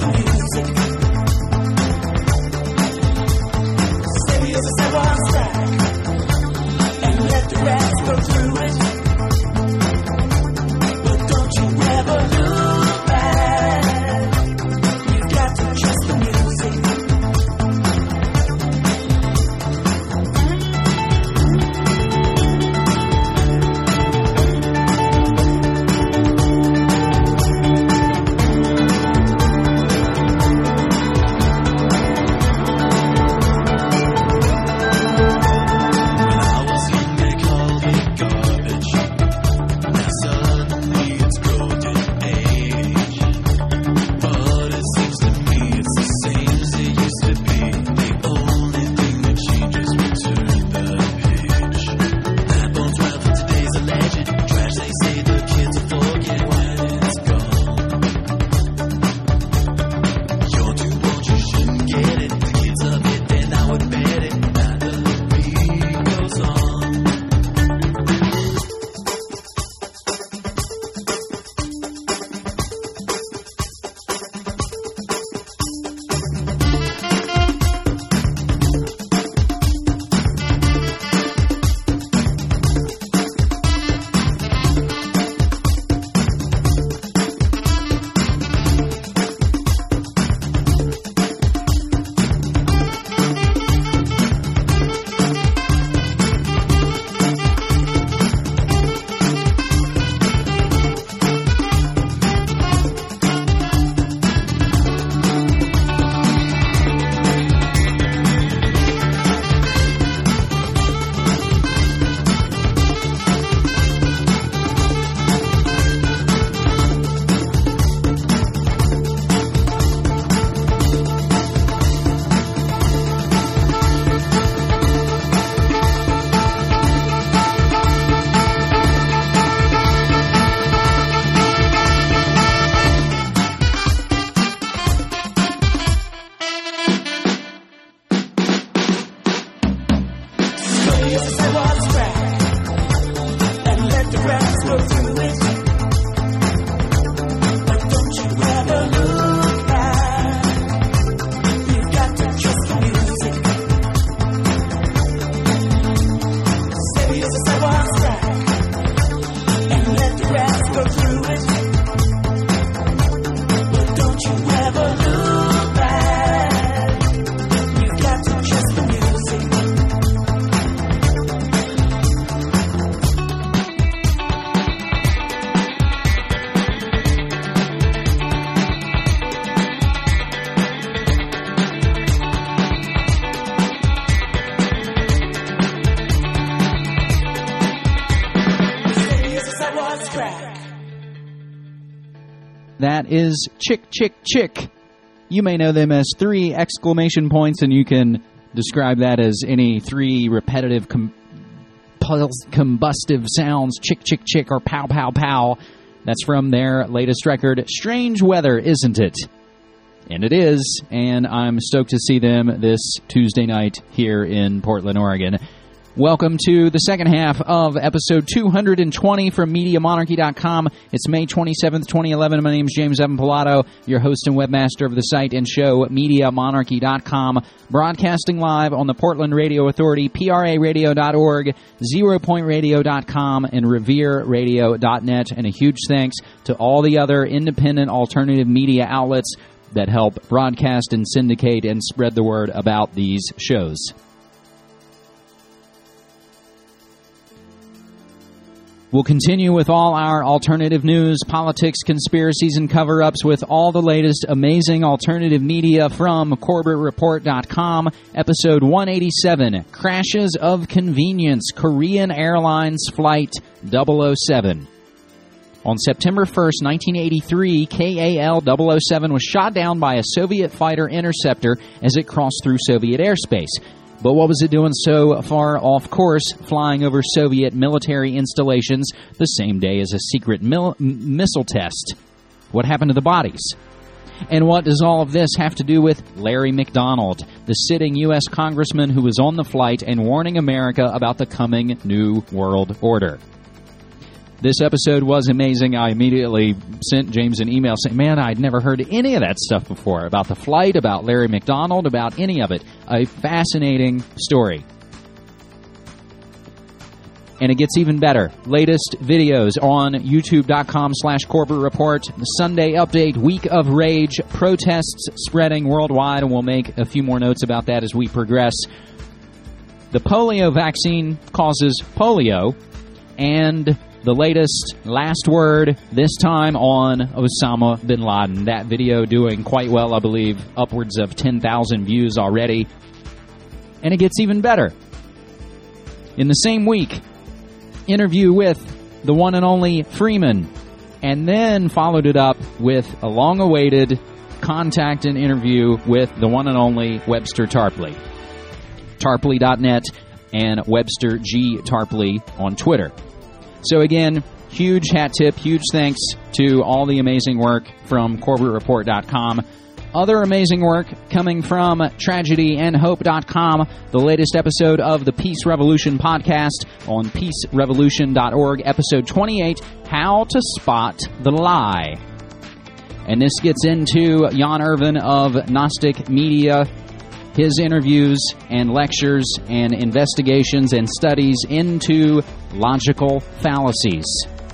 [SPEAKER 10] That is Chick, Chick, Chick. You may know them as three exclamation points, and you can describe that as any three repetitive com- combustive sounds, chick, chick, chick, or pow, pow, pow. That's from their latest record, Strange Weather, Isn't It? And it is, and I'm stoked to see them this Tuesday night here in Portland, Oregon. Welcome to the second half of episode two hundred twenty from Media Monarchy dot com. It's May twenty-seventh, twenty eleven. My name is James Evan Pilato, your host and webmaster of the site and show, Media Monarchy dot com. Broadcasting live on the Portland Radio Authority, P R A radio dot org, zero point radio dot com, and revere radio dot net. And a huge thanks to all the other independent alternative media outlets that help broadcast and syndicate and spread the word about these shows. We'll continue with all our alternative news, politics, conspiracies, and cover-ups with all the latest amazing alternative media from Corbett Report dot com. Episode one eighty-seven, Crashes of Convenience, Korean Airlines Flight double oh seven. On September first, nineteen eighty-three, K A L double oh seven was shot down by a Soviet fighter interceptor as it crossed through Soviet airspace. But what was it doing so far off course, flying over Soviet military installations the same day as a secret mil- missile test? What happened to the bodies? And what does all of this have to do with Larry McDonald, the sitting U S congressman who was on the flight and warning America about the coming New World Order? This episode was amazing. I immediately sent James an email saying, man, I'd never heard any of that stuff before, about the flight, about Larry McDonald, about any of it. A fascinating story. And it gets even better. Latest videos on youtube.com slash corporate report. The Sunday update, Week of Rage, protests spreading worldwide, and we'll make a few more notes about that as we progress. The polio vaccine causes polio, and the latest last word, this time on Osama bin Laden. That video doing quite well, I believe, upwards of ten thousand views already. And it gets even better. In the same week, interview with the one and only Freeman, and then followed it up with a long-awaited contact and interview with the one and only Webster Tarpley. Tarpley dot net and Webster G. Tarpley on Twitter. So again, huge hat tip, huge thanks to all the amazing work from Corbett Report dot com. Other amazing work coming from Tragedy and Hope dot com. The latest episode of the Peace Revolution podcast on peace revolution dot org, episode twenty-eight, How to Spot the Lie. And this gets into Jan Irvin of Gnostic Media, his interviews and lectures and investigations and studies into logical fallacies.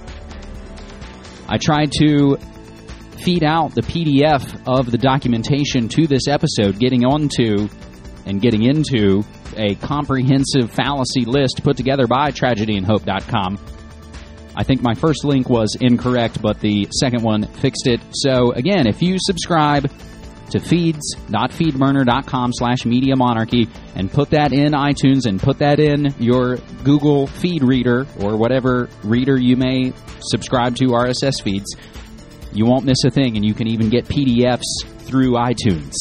[SPEAKER 10] I tried to feed out the P D F of the documentation to this episode, getting onto and getting into a comprehensive fallacy list put together by Tragedy and Hope dot com. I think my first link was incorrect, but the second one fixed it. So again, if you subscribe to feeds.feedburner.com slash media monarchy and put that in iTunes and put that in your Google feed reader or whatever reader you may subscribe to R S S feeds, you won't miss a thing, and you can even get P D Fs through iTunes.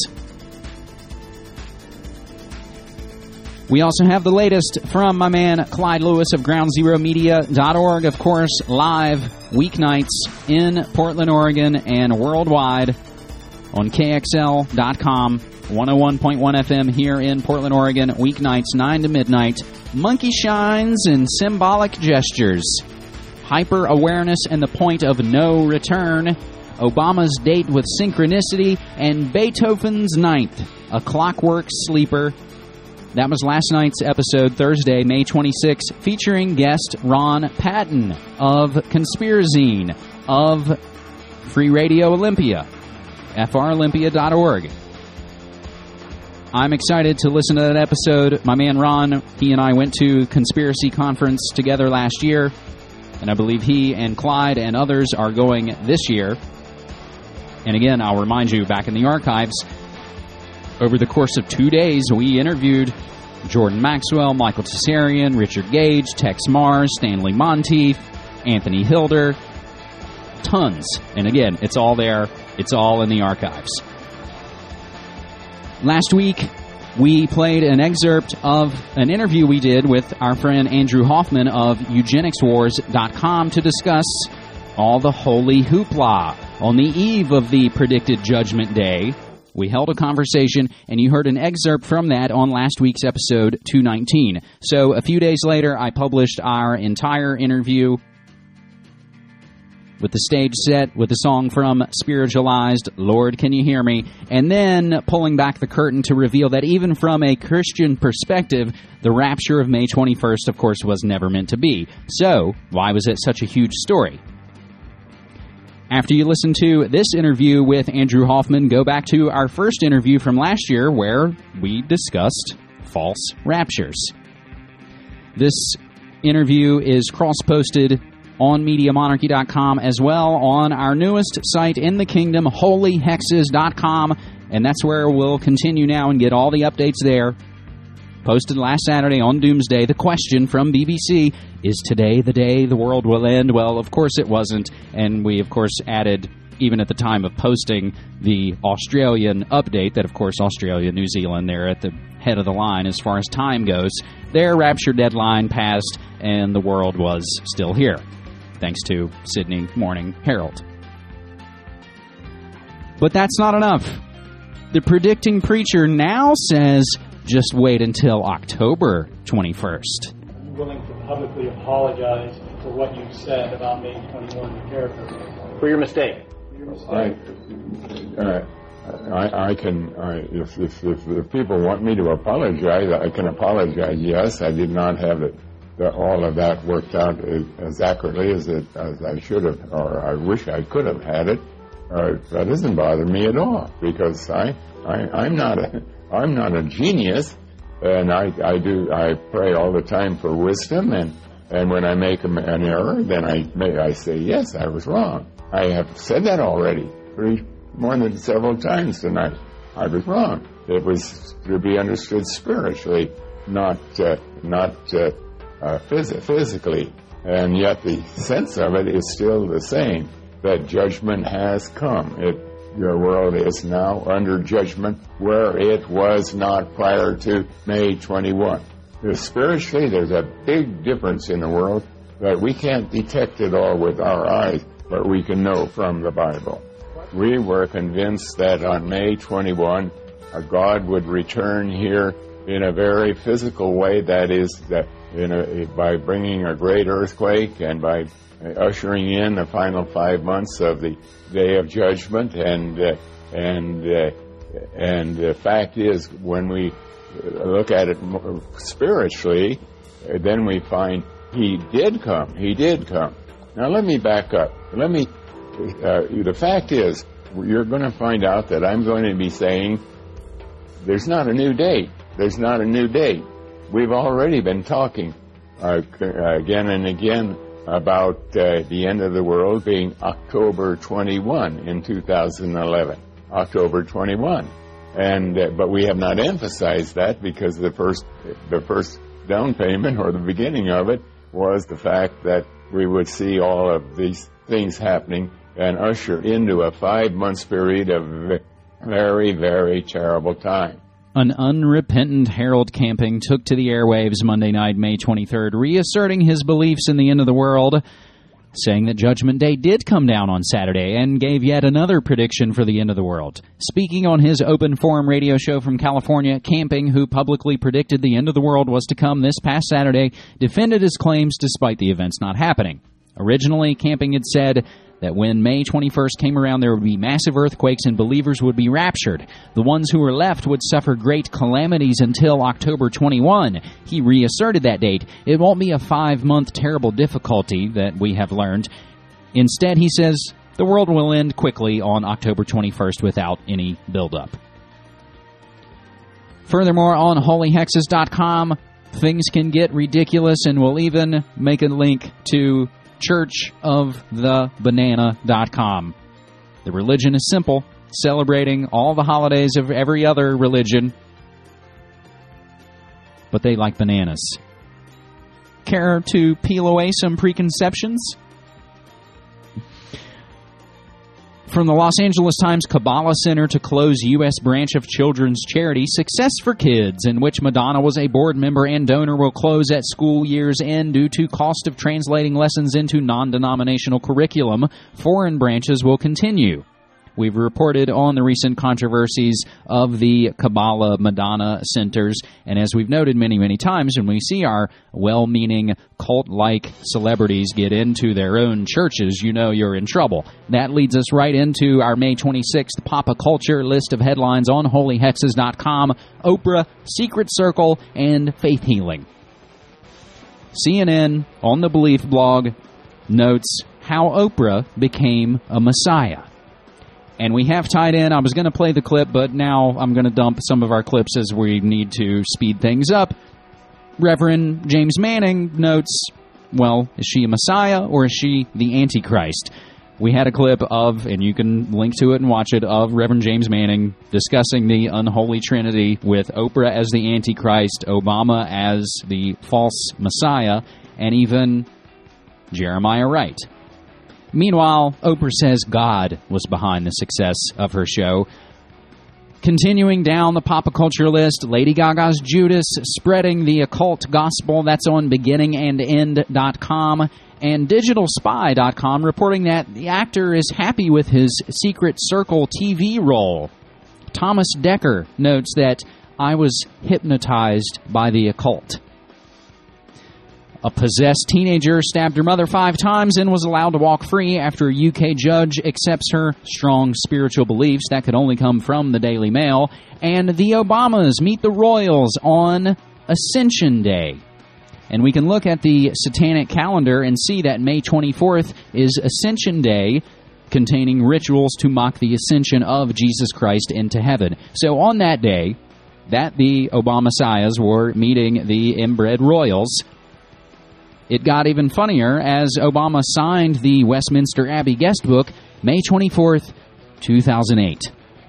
[SPEAKER 10] We also have the latest from my man Clyde Lewis of ground zero media dot org, of course, live weeknights in Portland, Oregon, and worldwide on K X L dot com, one oh one point one F M here in Portland, Oregon, weeknights nine to midnight. Monkey shines and symbolic gestures. Hyper-awareness and the point of no return. Obama's date with synchronicity. And Beethoven's Ninth, a clockwork sleeper. That was last night's episode, Thursday, May twenty-sixth, featuring guest Ron Patton of Conspirazine, of Free Radio Olympia, F R Olympia dot org. I'm excited to listen to that episode. My man Ron, he and I went to Conspiracy Conference together last year, and I believe he and Clyde and others are going this year. And again, I'll remind you, back in the archives, over the course of two days, we interviewed Jordan Maxwell, Michael Tsarian, Richard Gage, Tex Mars, Stanley Monteith, Anthony Hilder, Tons. And again, it's all there. It's all in the archives. Last week, we played an excerpt of an interview we did with our friend Andrew Hoffman of eugenics wars dot com to discuss all the holy hoopla. On the eve of the predicted Judgment Day, we held a conversation, and you heard an excerpt from that on last week's episode two nineteen. So a few days later, I published our entire interview with the stage set, with the song from Spiritualized, Lord, Can You Hear Me? And then pulling back the curtain to reveal that even from a Christian perspective, the rapture of May twenty-first, of course, was never meant to be. So, why was it such a huge story? After you listen to this interview with Andrew Hoffman, go back to our first interview from last year where we discussed false raptures. This interview is cross-posted on media monarchy dot com, as well on our newest site in the kingdom, holy hexes dot com, and that's where we'll continue now and get all the updates there. Posted last Saturday on Doomsday, the question from B B C, is today the day the world will end? Well, of course it wasn't, and we, of course, added, even at the time of posting, the Australian update, that, of course, Australia, New Zealand, they're at the head of the line as far as time goes. Their rapture deadline passed, and the world was still here, thanks to Sydney Morning Herald. But that's not enough. The predicting preacher now says, just wait until October twenty-first.
[SPEAKER 1] Are you willing to publicly apologize for what you said about May twenty-first, the character?
[SPEAKER 4] For your mistake.
[SPEAKER 1] For your mistake.
[SPEAKER 4] I, uh, I, I can, I, if, if, if, if people want me to apologize, I can apologize. Yes, I did not have it, the, all of that worked out as, as accurately as, it, as I should have, or I wish I could have had it. Uh, that doesn't bother me at all, because I, I, I'm not a... I'm not a genius, and I, I do I pray all the time for wisdom, and, and when I make an error, then I may, I say, yes, I was wrong. I have said that already three, more than several times tonight. I was wrong. It was to be understood spiritually, not uh, not uh, uh, phys- physically, and yet the sense of it is still the same, that judgment has come. It Your world is now under judgment where it was not prior to May twenty-first. Spiritually, there's a big difference in the world that we can't detect it all with our eyes, but we can know from the Bible. We were convinced that on May twenty-first, a God would return here in a very physical way, that is, that in a, by bringing a great earthquake and by ushering in the final five months of the day of judgment, and uh, and uh, and the fact is, when we look at it spiritually, then we find he did come. He did come. Now let me back up. Let me. Uh, the fact is, you're going to find out that I'm going to be saying there's not a new date. There's not a new date. We've already been talking uh, again and again about uh, the end of the world being October twenty-first in two thousand eleven. October twenty-first. And uh, but we have not emphasized that, because the first the first down payment, or the beginning of it, was the fact that we would see all of these things happening and usher into a five-month period of very, very terrible time.
[SPEAKER 10] An unrepentant Harold Camping took to the airwaves Monday night, May twenty-third, reasserting his beliefs in the end of the world, saying that Judgment Day did come down on Saturday, and gave yet another prediction for the end of the world. Speaking on his open forum radio show from California, Camping, who publicly predicted the end of the world was to come this past Saturday, defended his claims despite the events not happening. Originally, Camping had said that when May twenty-first came around, there would be massive earthquakes and believers would be raptured. The ones who were left would suffer great calamities until October twenty-first. He reasserted that date. It won't be a five-month terrible difficulty that we have learned. Instead, he says, the world will end quickly on October twenty-first without any buildup. Furthermore, on holy hexes dot com, things can get ridiculous, and we'll even make a link to church of the banana dot com. The religion is simple, celebrating all the holidays of every other religion, but they like bananas. Care to peel away some preconceptions? From the Los Angeles Times, Kabbalah Center to close U S branch of children's charity Success for Kids, in which Madonna was a board member and donor, will close at school year's end due to cost of translating lessons into non-denominational curriculum. Foreign branches will continue. We've reported on the recent controversies of the Kabbalah Madonna centers, and as we've noted many, many times, when we see our well-meaning cult-like celebrities get into their own churches, you know you're in trouble. That leads us right into our May twenty-sixth Papa Culture list of headlines on holy hexes dot com: Oprah, Secret Circle, and faith healing. C N N, on the Belief blog, notes how Oprah became a messiah. And we have tied in, I was going to play the clip, but now I'm going to dump some of our clips as we need to speed things up. Reverend James Manning notes, well, is she a Messiah or is she the Antichrist? We had a clip of, and you can link to it and watch it, of Reverend James Manning discussing the unholy trinity with Oprah as the Antichrist, Obama as the false Messiah, and even Jeremiah Wright. Meanwhile, Oprah says God was behind the success of her show. Continuing down the pop culture list, Lady Gaga's Judas spreading the occult gospel. That's on beginning and end dot com. And digital spy dot com reporting that the actor is happy with his Secret Circle T V role. Thomas Decker notes that I was hypnotized by the occult. A possessed teenager stabbed her mother five times and was allowed to walk free after a U K judge accepts her strong spiritual beliefs. That could only come from the Daily Mail. And the Obamas meet the royals on Ascension Day. And we can look at the satanic calendar and see that May twenty-fourth is Ascension Day, containing rituals to mock the ascension of Jesus Christ into heaven. So on that day, that the Obama-siahs were meeting the inbred royals, it got even funnier as Obama signed the Westminster Abbey guest book May twenty-fourth, two thousand eight.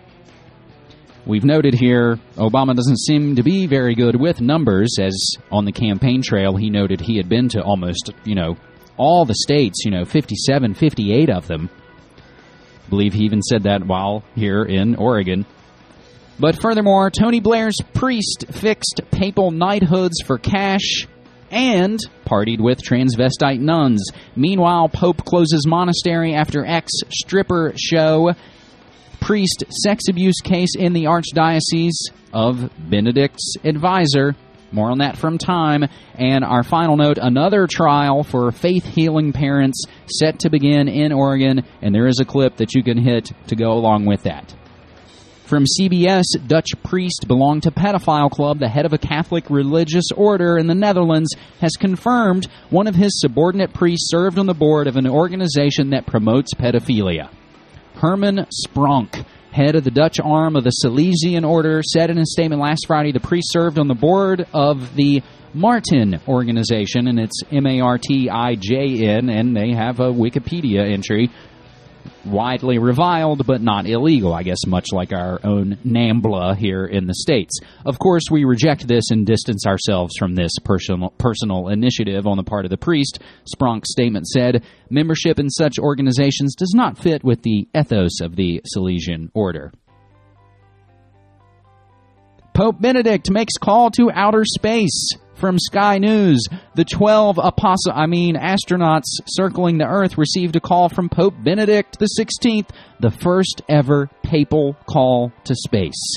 [SPEAKER 10] We've noted here, Obama doesn't seem to be very good with numbers, as on the campaign trail he noted he had been to almost, you know, all the states, you know, fifty-seven, fifty-eight of them. I believe he even said that while here in Oregon. But furthermore, Tony Blair's priest fixed papal knighthoods for cash and partied with transvestite nuns. Meanwhile, Pope closes monastery after ex-stripper show. Priest sex abuse case in the Archdiocese of Benedict's advisor. More on that from Time. And our final note, another trial for faith-healing parents set to begin in Oregon, and there is a clip that you can hit to go along with that. From C B S, Dutch priest belonged to pedophile club. The head of a Catholic religious order in the Netherlands has confirmed one of his subordinate priests served on the board of an organization that promotes pedophilia. Herman Spronk, head of the Dutch arm of the Salesian order, said in a statement last Friday the priest served on the board of the Martin organization, and it's M A R T I J N, and they have a Wikipedia entry. Widely reviled, but not illegal, I guess, much like our own NAMBLA here in the States. Of course, we reject this and distance ourselves from this personal, personal initiative on the part of the priest. Spronk's statement said, membership in such organizations does not fit with the ethos of the Salesian order. Pope Benedict makes call to outer space. From Sky News, the twelve apostle, I mean astronauts circling the Earth received a call from Pope Benedict the sixteenth, the first ever papal call to space.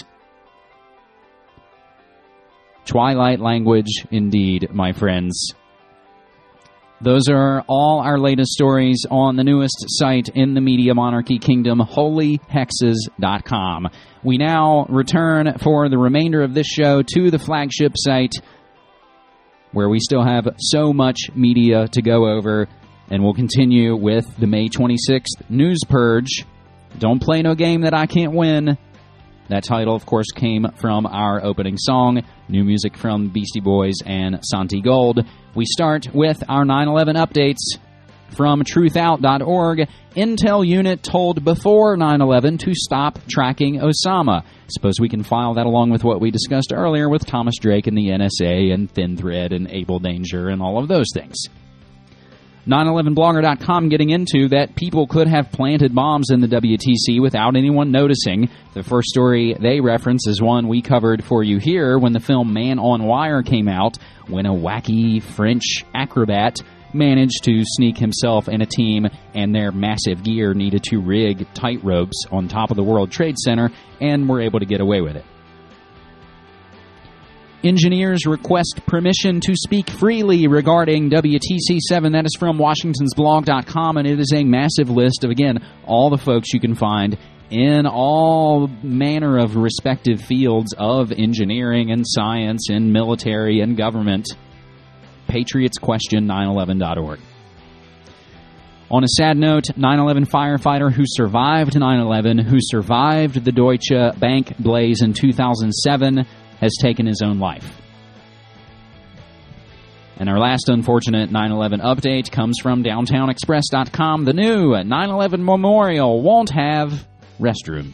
[SPEAKER 10] Twilight language indeed, my friends. Those are all our latest stories on the newest site in the Media Monarchy Kingdom, holy hexes dot com. We now return for the remainder of this show to the flagship site, where we still have so much media to go over, and we'll continue with the May twenty-sixth News Purge. Don't play no game that I can't win. That title, of course, came from our opening song, new music from Beastie Boys and Santi Gold. We start with our nine eleven updates from truth out dot org. Intel unit told before nine eleven to stop tracking Osama. Suppose we can file that along with what we discussed earlier with Thomas Drake and the N S A and Thin Thread and Able Danger and all of those things. nine eleven blogger dot com getting into that people could have planted bombs in the W T C without anyone noticing. The first story they reference is one we covered for you here when the film Man on Wire came out, when a wacky French acrobat managed to sneak himself and a team and their massive gear needed to rig tight ropes on top of the World Trade Center and were able to get away with it. Engineers request permission to speak freely regarding W T C seven. That is from Washingtons blog dot com, and it is a massive list of, again, all the folks you can find in all manner of respective fields of engineering and science and military and government. Patriots Question nine eleven dot org. On a sad note, nine eleven firefighter who survived nine eleven, who survived the Deutsche Bank blaze in two thousand seven, has taken his own life. And our last unfortunate nine eleven update comes from downtown express dot com. The new nine eleven memorial won't have restrooms.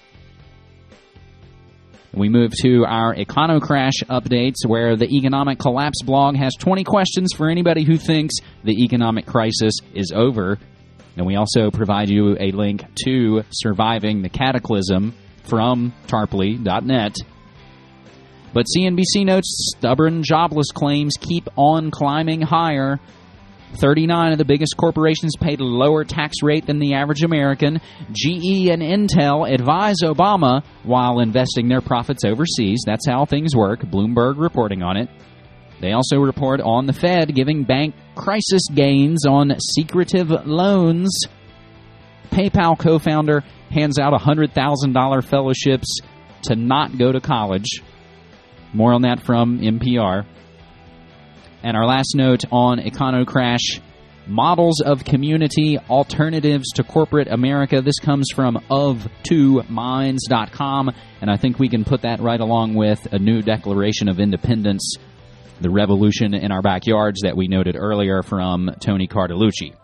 [SPEAKER 10] We move to our EconoCrash updates, where the Economic Collapse blog has twenty questions for anybody who thinks the economic crisis is over. And we also provide you a link to Surviving the Cataclysm from tarpley dot net. But C N B C notes stubborn jobless claims keep on climbing higher. thirty-nine of the biggest corporations paid a lower tax rate than the average American. G E and Intel advise Obama while investing their profits overseas. That's how things work. Bloomberg reporting on it. They also report on the Fed giving bank crisis gains on secretive loans. PayPal co-founder hands out one hundred thousand dollars fellowships to not go to college. More on that from N P R. And our last note on EconoCrash, models of community alternatives to corporate America. This comes from of two minds dot com, and I think we can put that right along with a new Declaration of Independence, the revolution in our backyards that we noted earlier from Tony Cartalucci.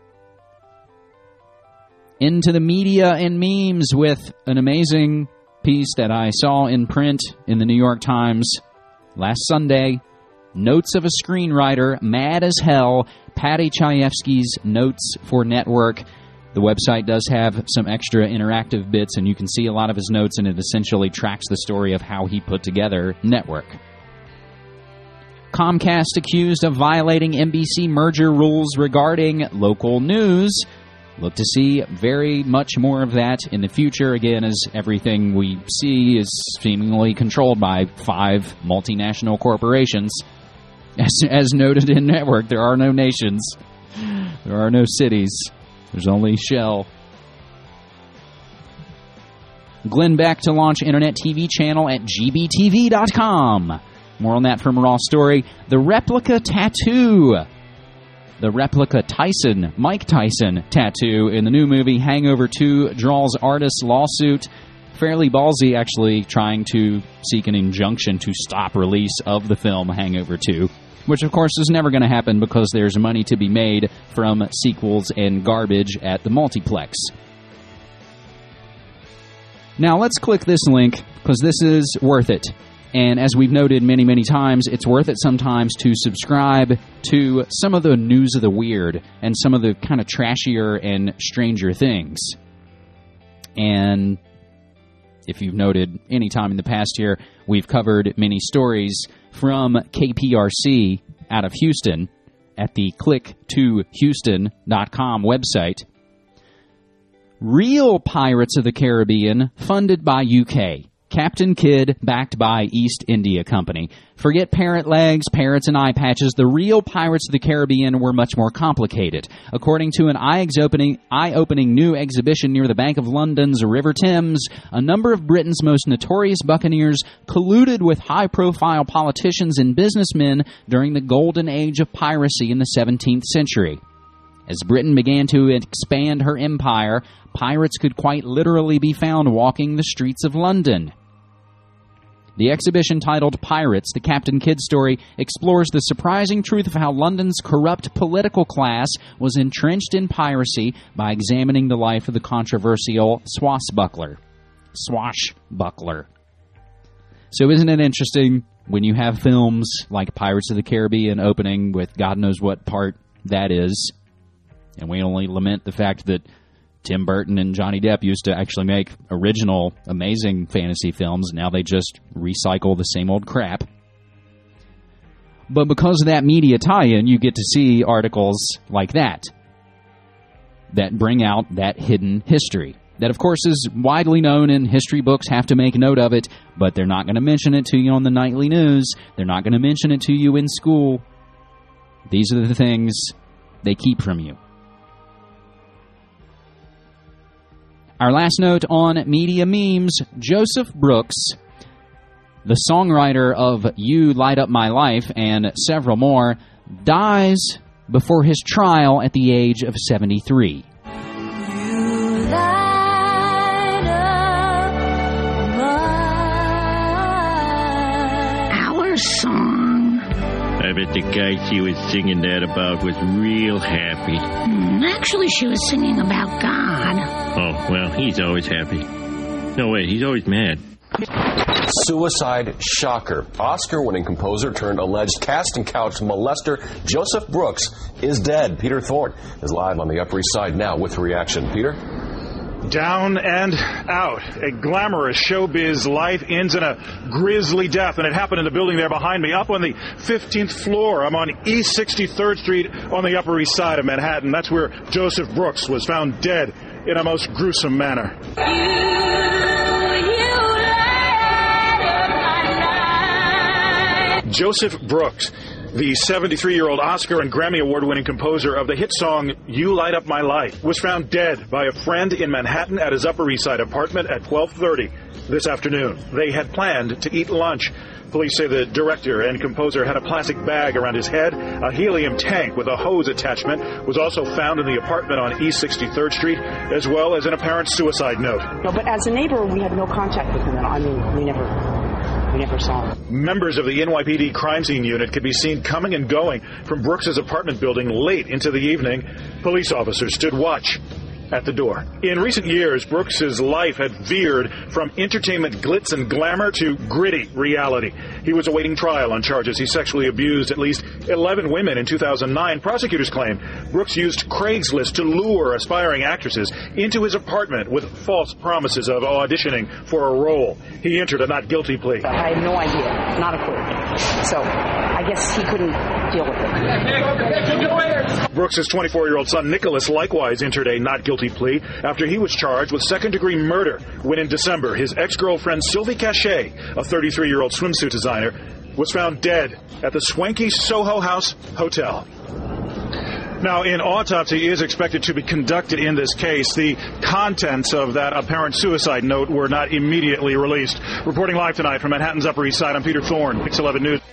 [SPEAKER 10] Into the media and memes with an amazing piece that I saw in print in the New York Times last Sunday. Notes of a screenwriter, mad as hell, Patty Chayefsky's Notes for Network. The website does have some extra interactive bits, and you can see a lot of his notes, and it essentially tracks the story of how he put together Network. Comcast accused of violating N B C merger rules regarding local news. Look to see very much more of that in the future, again, as everything we see is seemingly controlled by five multinational corporations. As, as noted in Network, there are no nations. There are no cities. There's only Shell. Glenn Beck to launch Internet T V channel at G B T V dot com. More on that from Raw Story. The replica tattoo. The replica Tyson, Mike Tyson tattoo in the new movie Hangover two draws artist's lawsuit. Fairly ballsy, actually, trying to seek an injunction to stop release of the film Hangover two, which, of course, is never going to happen because there's money to be made from sequels and garbage at the multiplex. Now, let's click this link because this is worth it. And as we've noted many, many times, it's worth it sometimes to subscribe to some of the news of the weird and some of the kind of trashier and stranger things. And if you've noted any time in the past year, we've covered many stories from K P R C out of Houston at the click to houston dot com website. Real Pirates of the Caribbean funded by U K. Captain Kidd, backed by East India Company. Forget parrot legs, parrots, and eye patches. The real Pirates of the Caribbean were much more complicated. According to an eye-opening, eye-opening new exhibition near the Bank of London's River Thames, a number of Britain's most notorious buccaneers colluded with high-profile politicians and businessmen during the golden age of piracy in the seventeenth century. As Britain began to expand her empire, pirates could quite literally be found walking the streets of London. The exhibition, titled Pirates, the Captain Kidd Story, explores the surprising truth of how London's corrupt political class was entrenched in piracy by examining the life of the controversial swashbuckler. Swashbuckler. So isn't it interesting when you have films like Pirates of the Caribbean opening with God knows what part that is, And we only lament the fact that Tim Burton and Johnny Depp used to actually make original, amazing fantasy films. Now they just recycle the same old crap. But because of that media tie-in, you get to see articles like that that bring out that hidden history. That, of course, is widely known, and history books have to make note of it, but they're not going to mention it to you on the nightly news. They're not going to mention it to you in school. These are the things they keep from you. Our last note on media memes, Joseph Brooks, the songwriter of You Light Up My Life and several more, dies before his trial at the age of seventy-three.
[SPEAKER 5] Our song. I bet the guy she was singing that about was real happy. Mm, actually, she was singing about God. Oh, well, he's always happy. No, wait, he's always mad.
[SPEAKER 6] Suicide shocker. Oscar-winning composer turned alleged casting couch molester Joseph Brooks is dead. Peter Thorne is live on the Upper East Side now with reaction. Peter?
[SPEAKER 7] Down and out. A glamorous showbiz life ends in a grisly death, and it happened in the building there behind me, up on the fifteenth floor. I'm on East sixty-third Street on the Upper East Side of Manhattan. That's where Joseph Brooks was found dead in a most gruesome manner. Joseph Brooks, the seventy-three-year-old Oscar and Grammy Award-winning composer of the hit song You Light Up My Life, was found dead by a friend in Manhattan at his Upper East Side apartment at twelve thirty this afternoon. They had planned to eat lunch. Police say the director and composer had a plastic bag around his head. A helium tank with a hose attachment was also found in the apartment on East sixty-third Street, as well as an apparent suicide note.
[SPEAKER 24] No, but as a neighbor, we had no contact with him. I mean, we never... We never saw him.
[SPEAKER 7] Members of the N Y P D crime scene unit could be seen coming and going from Brooks's apartment building late into the evening. Police officers stood watch at the door. In recent years, Brooks's life had veered from entertainment glitz and glamour to gritty reality. He was awaiting trial on charges he sexually abused at least eleven women in two thousand nine. Prosecutors claim Brooks used Craigslist to lure aspiring actresses into his apartment with false promises of auditioning for a role. He entered a not guilty plea.
[SPEAKER 24] I have no idea, not a clue. So I guess he couldn't deal with it.
[SPEAKER 7] Brooks's twenty-four-year-old son Nicholas likewise entered a not guilty plea after he was charged with second-degree murder when in December his ex-girlfriend Sylvie Cachet, a thirty-three-year-old swimsuit designer, was found dead at the swanky Soho House Hotel. Now, an autopsy is expected to be conducted in this case. The contents of that apparent suicide note were not immediately released. Reporting live tonight from Manhattan's Upper East Side, I'm Peter Thorne, Mix eleven News.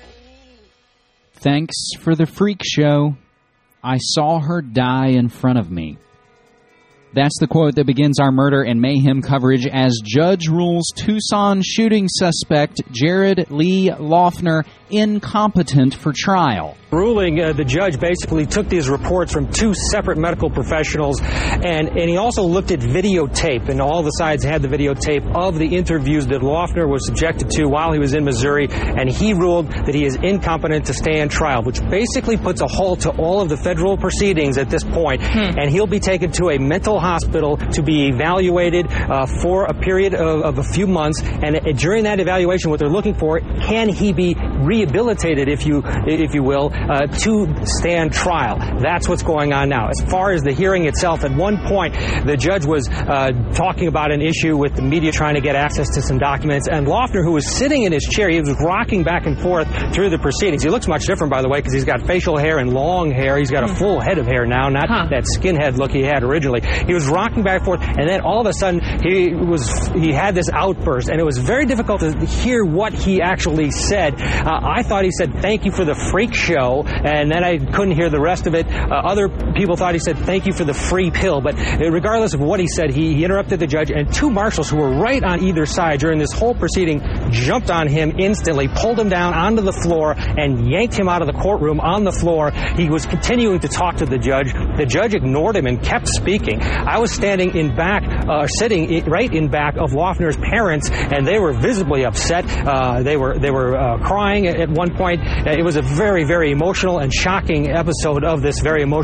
[SPEAKER 10] Thanks for the freak show. I saw her die in front of me. That's the quote that begins our murder and mayhem coverage as judge rules Tucson shooting suspect Jared Lee Loughner incompetent for trial.
[SPEAKER 25] Ruling, uh, the judge basically took these reports from two separate medical professionals, and, and he also looked at videotape, and all the sides had the videotape of the interviews that Loughner was subjected to while he was in Missouri, and he ruled that he is incompetent to stand trial, which basically puts a halt to all of the federal proceedings at this point, hmm. and he'll be taken to a mental hospital to be evaluated uh, for a period of, of a few months, and uh, during that evaluation, what they're looking for, can he be rehabilitated, if you if you will, uh, to stand trial. That's what's going on now. As far as the hearing itself, at one point, the judge was uh, talking about an issue with the media trying to get access to some documents, and Loughner, who was sitting in his chair, he was rocking back and forth through the proceedings. He looks much different, by the way, because he's got facial hair and long hair. He's got a full head of hair now, not huh. that skinhead look he had originally. He was rocking back and forth, and then all of a sudden, he was he had this outburst, and it was very difficult to hear what he actually said. Uh, I thought he said, "Thank you for the freak show," and then I couldn't hear the rest of it. Uh, other people thought he said, "Thank you for the free pill," but regardless of what he said, he, he interrupted the judge, and two marshals who were right on either side during this whole proceeding jumped on him instantly, pulled him down onto the floor, and yanked him out of the courtroom on the floor. He was continuing to talk to the judge. The judge ignored him and kept speaking. I was standing in back, uh, sitting right in back of Loughner's parents, and they were visibly upset. Uh, they were they were uh, crying at one point. It was a very, very emotional and shocking episode of this very emotional hearing.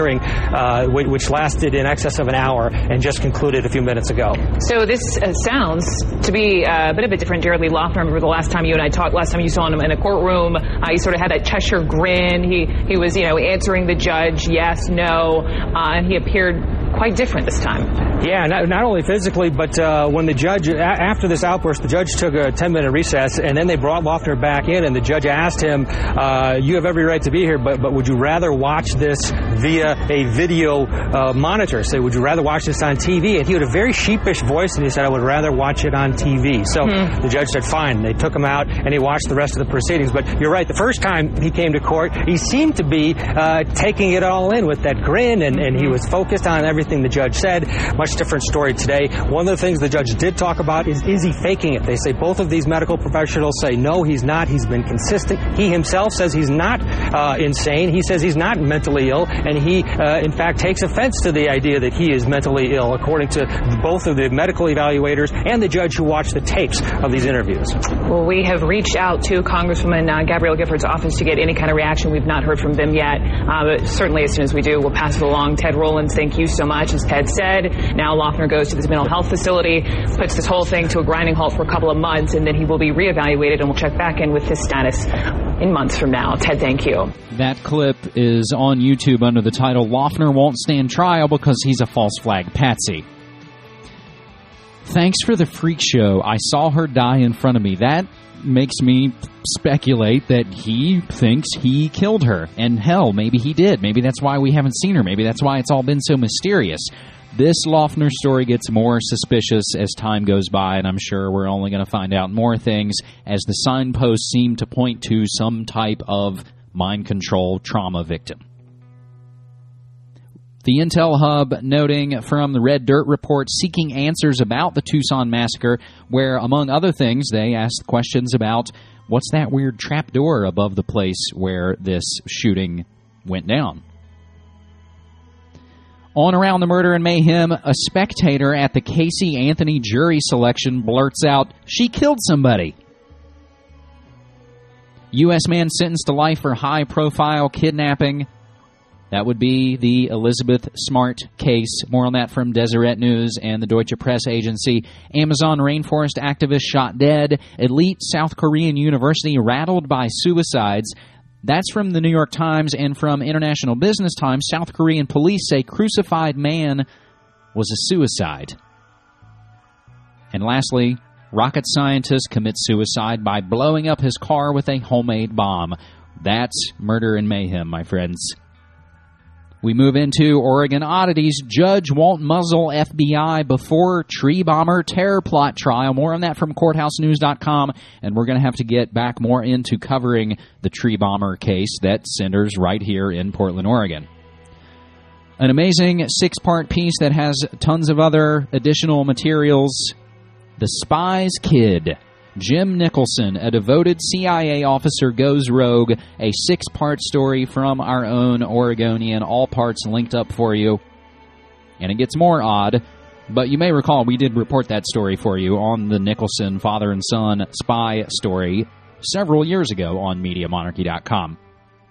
[SPEAKER 25] hearing, uh, which lasted in excess of an hour and just concluded a few minutes ago.
[SPEAKER 2] So this uh, sounds to be uh, a bit of a different Jared Lee Loughner. I remember the last time you and I talked, last time you saw him in a courtroom, uh, he sort of had that Cheshire grin. He, he was, you know, answering the judge, yes, no, uh, and he appeared quite different this time.
[SPEAKER 25] Yeah, not, not only physically, but uh, when the judge, a- after this outburst, the judge took a ten-minute recess, and then they brought Loughner back in, and the judge asked him, uh, you have every right to be here, but, but would you rather watch this via a video uh, monitor? Say, would you rather watch this on T V? And he had a very sheepish voice, and he said, I would rather watch it on T V. So hmm. the judge said, fine. They took him out, and he watched the rest of the proceedings. But you're right, the first time he came to court, he seemed to be uh, taking it all in with that grin, and, and he was focused on everything the judge said. Much different story today. One of the things the judge did talk about is, is he faking it? They say both of these medical professionals say, no, he's not. He's been consistent. He himself says he's not uh, insane. He says he's not mentally ill, and he, uh, in fact, takes offense to the idea that he is mentally ill, according to both of the medical evaluators and the judge who watched the tapes of these interviews.
[SPEAKER 2] Well, we have reached out to Congresswoman uh, Gabrielle Giffords' office to get any kind of reaction. We've not heard from them yet, uh, but certainly as soon as we do, we'll pass it along. Ted Rowlands, thank you so much. As Ted said, now Loughner goes to this mental health facility, puts this whole thing to a grinding halt for a couple of months, and then he will be reevaluated, and we'll check back in with his status in months from now. Ted, thank you.
[SPEAKER 10] That clip is on YouTube under the title, Loughner Won't Stand Trial Because He's a False Flag Patsy. Thanks for the freak show. I saw her die in front of me. That makes me speculate that he thinks he killed her. And hell, maybe he did. Maybe that's why we haven't seen her. Maybe that's why it's all been so mysterious. This Loughner story gets more suspicious as time goes by, and I'm sure we're only going to find out more things as the signposts seem to point to some type of mind control trauma victim. The Intel Hub noting from the Red Dirt Report seeking answers about the Tucson massacre, where, among other things, they asked questions about what's that weird trapdoor above the place where this shooting went down. On Around the Murder and Mayhem, a spectator at the Casey Anthony jury selection blurts out, she killed somebody. U S man sentenced to life for high-profile kidnapping. That would be the Elizabeth Smart case. More on that from Deseret News and the Deutsche Press Agency. Amazon rainforest activist shot dead. Elite South Korean university rattled by suicides. That's from the New York Times, and from International Business Times, South Korean police say crucified man was a suicide. And lastly, rocket scientist commits suicide by blowing up his car with a homemade bomb. That's murder and mayhem, my friends. We move into Oregon oddities. Judge won't muzzle F B I before tree bomber terror plot trial. More on that from courthouse news dot com. And we're going to have to get back more into covering the tree bomber case that centers right here in Portland, Oregon. An amazing six-part piece that has tons of other additional materials. The Spy's Kid. Jim Nicholson, a devoted C I A officer, goes rogue. A six-part story from our own Oregonian. All parts linked up for you. And it gets more odd, but you may recall we did report that story for you on the Nicholson father and son spy story several years ago on media monarchy dot com.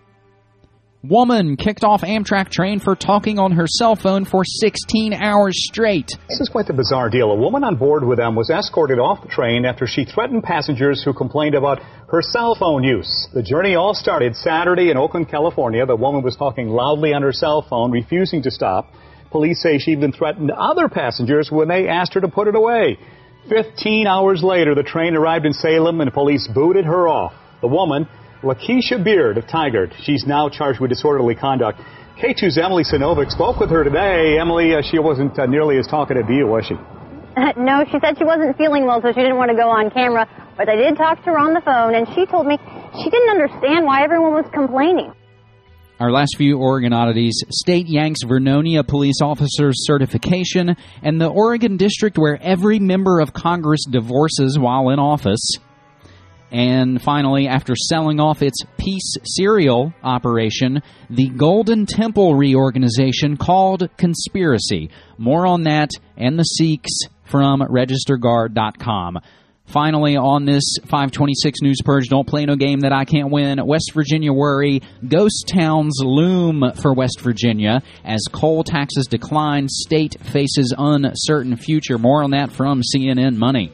[SPEAKER 10] Woman kicked off Amtrak train for talking on her cell phone for sixteen hours straight.
[SPEAKER 8] This is quite the bizarre deal. A woman on board with them was escorted off the train after she threatened passengers who complained about her cell phone use. The journey all started Saturday in Oakland, California. The woman was talking loudly on her cell phone, refusing to stop. Police say she even threatened other passengers when they asked her to put it away. Fifteen hours later, the train arrived in Salem and police booted her off. The woman, Lakeisha Beard of Tigard. She's now charged with disorderly conduct. K two's Emily Sinovic spoke with her today. Emily, uh, she wasn't uh, nearly as talkative to you, was she?
[SPEAKER 9] Uh, no, she said she wasn't feeling well, so she didn't want to go on camera. But I did talk to her on the phone, and she told me she didn't understand why everyone was complaining.
[SPEAKER 10] Our last few Oregon oddities: State yanks Vernonia police officer's certification, and the Oregon district where every member of Congress divorces while in office. And finally, after selling off its Peace cereal operation, the Golden Temple reorganization called Conspiracy. More on that and the Sikhs from register guard dot com. Finally, on this five twenty-six News Purge, don't play no game that I can't win. West Virginia worry. Ghost towns loom for West Virginia. As coal taxes decline, state faces uncertain future. More on that from C N N Money.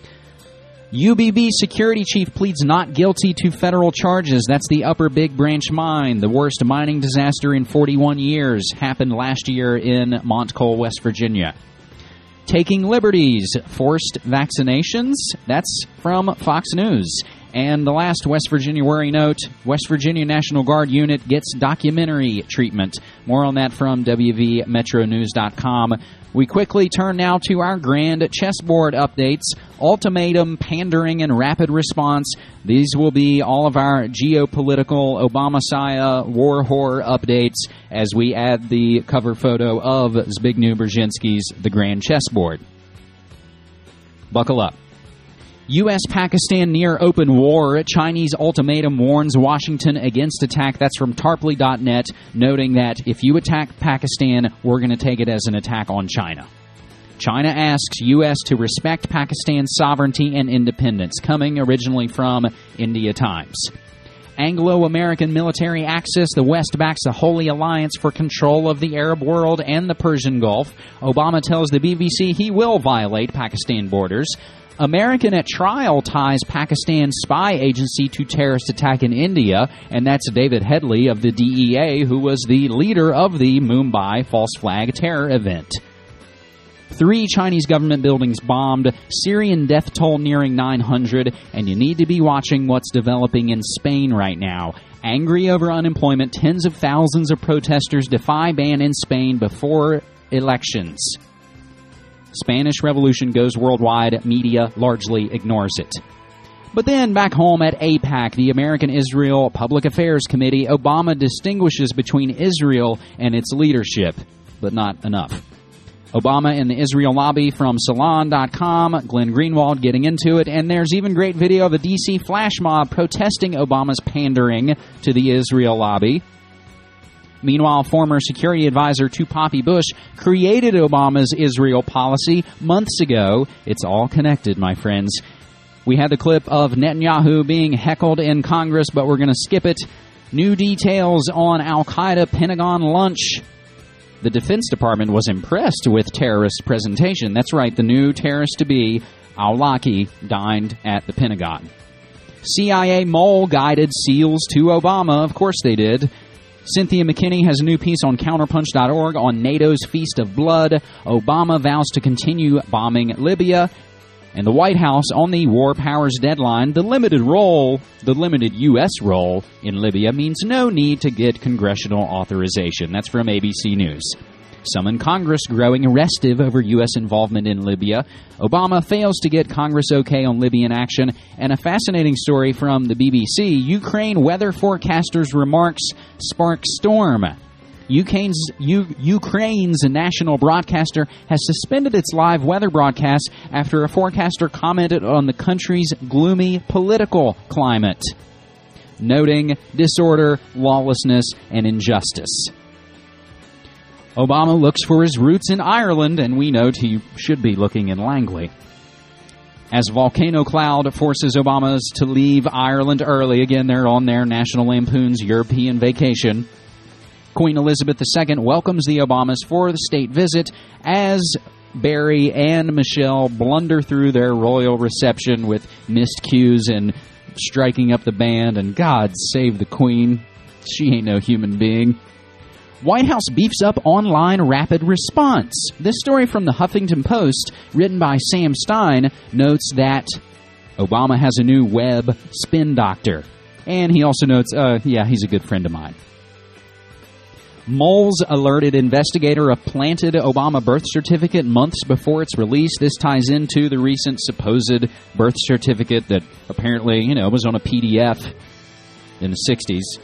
[SPEAKER 10] U B B security chief pleads not guilty to federal charges. That's the Upper Big Branch mine. The worst mining disaster in forty-one years happened last year in Montclair, West Virginia. Taking liberties, forced vaccinations. That's from Fox News. And the last West Virginia worry note, West Virginia National Guard unit gets documentary treatment. More on that from W V Metro News dot com. We quickly turn now to our grand chessboard updates. Ultimatum, pandering, and rapid response. These will be all of our geopolitical Obama-Sia war horror updates as we add the cover photo of Zbigniew Brzezinski's The Grand Chessboard. Buckle up. U S Pakistan near open war. Chinese ultimatum warns Washington against attack. That's from Tarpley dot net, noting that if you attack Pakistan, we're going to take it as an attack on China. China asks U S to respect Pakistan's sovereignty and independence, coming originally from India Times. Anglo-American military axis. The West backs a holy alliance for control of the Arab world and the Persian Gulf. Obama tells the B B C he will violate Pakistan borders. American at trial ties Pakistan's spy agency to terrorist attack in India, and that's David Headley of the D E A, who was the leader of the Mumbai false flag terror event. Three Chinese government buildings bombed, Syrian death toll nearing nine hundred, and you need to be watching what's developing in Spain right now. Angry over unemployment, tens of thousands of protesters defy ban in Spain before elections. Spanish Revolution goes worldwide, media largely ignores it. But then, back home at AIPAC, the American-Israel Public Affairs Committee, Obama distinguishes between Israel and its leadership, but not enough. Obama and the Israel lobby from Salon dot com, Glenn Greenwald getting into it, and there's even great video of a D C flash mob protesting Obama's pandering to the Israel lobby. Meanwhile, former security advisor to Poppy Bush created Obama's Israel policy months ago. It's all connected, my friends. We had the clip of Netanyahu being heckled in Congress, but we're going to skip it. New details on Al-Qaeda Pentagon lunch. The Defense Department was impressed with terrorist presentation. That's right, the new terrorist-to-be, al-Awlaki, dined at the Pentagon. C I A mole guided SEALs to Obama. Of course they did. Cynthia McKinney has a new piece on counterpunch dot org on NATO's Feast of Blood. Obama vows to continue bombing Libya. And the White House on the war powers deadline. The limited role, the limited U S role in Libya means no need to get congressional authorization. That's from A B C News. Some in Congress growing restive over U S involvement in Libya. Obama fails to get Congress okay on Libyan action. And a fascinating story from the B B C. Ukraine weather forecaster's remarks spark storm. Ukraine's, U, Ukraine's national broadcaster has suspended its live weather broadcast after a forecaster commented on the country's gloomy political climate, noting disorder, lawlessness, and injustice. Obama looks for his roots in Ireland, and we note he should be looking in Langley. As volcano cloud forces Obama to leave Ireland early, again, they're on their National Lampoon's European vacation. Queen Elizabeth the Second welcomes the Obamas for the state visit as Barry and Michelle blunder through their royal reception with missed cues and striking up the band, and God save the Queen. She ain't no human being. White House beefs up online rapid response. This story from the Huffington Post, written by Sam Stein, notes that Obama has a new web spin doctor. And he also notes, uh, yeah, he's a good friend of mine. Moles alerted investigator of planted Obama birth certificate months before its release. This ties into the recent supposed birth certificate that apparently, you know, was on a P D F in the sixties.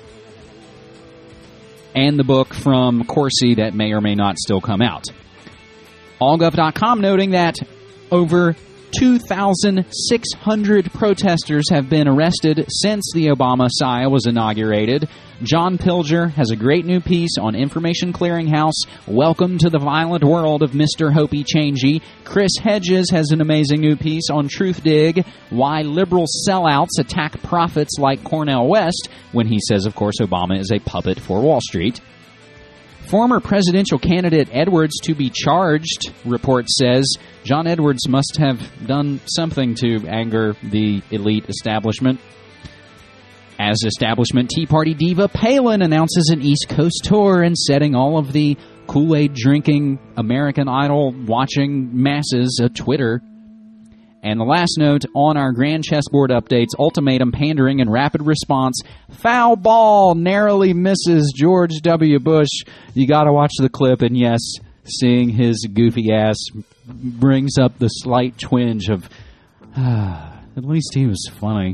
[SPEAKER 10] And the book from Corsi that may or may not still come out. all gov dot com noting that over two thousand six hundred protesters have been arrested since the Obama Messiah was inaugurated. John Pilger has a great new piece on Information Clearinghouse. Welcome to the violent world of Mister Hopi Changey. Chris Hedges has an amazing new piece on Truth Dig, why liberal sellouts attack prophets like Cornel West, when he says, of course, Obama is a puppet for Wall Street. Former presidential candidate Edwards to be charged, report says. John Edwards must have done something to anger the elite establishment. As establishment Tea Party diva Palin announces an East Coast tour and setting all of the Kool-Aid drinking, American Idol watching masses a Twitter. And the last note on our grand chessboard updates, ultimatum, pandering, and rapid response. Foul ball narrowly misses George W. Bush. You got to watch the clip, and yes, seeing his goofy ass brings up the slight twinge of, ah, at least he was funny.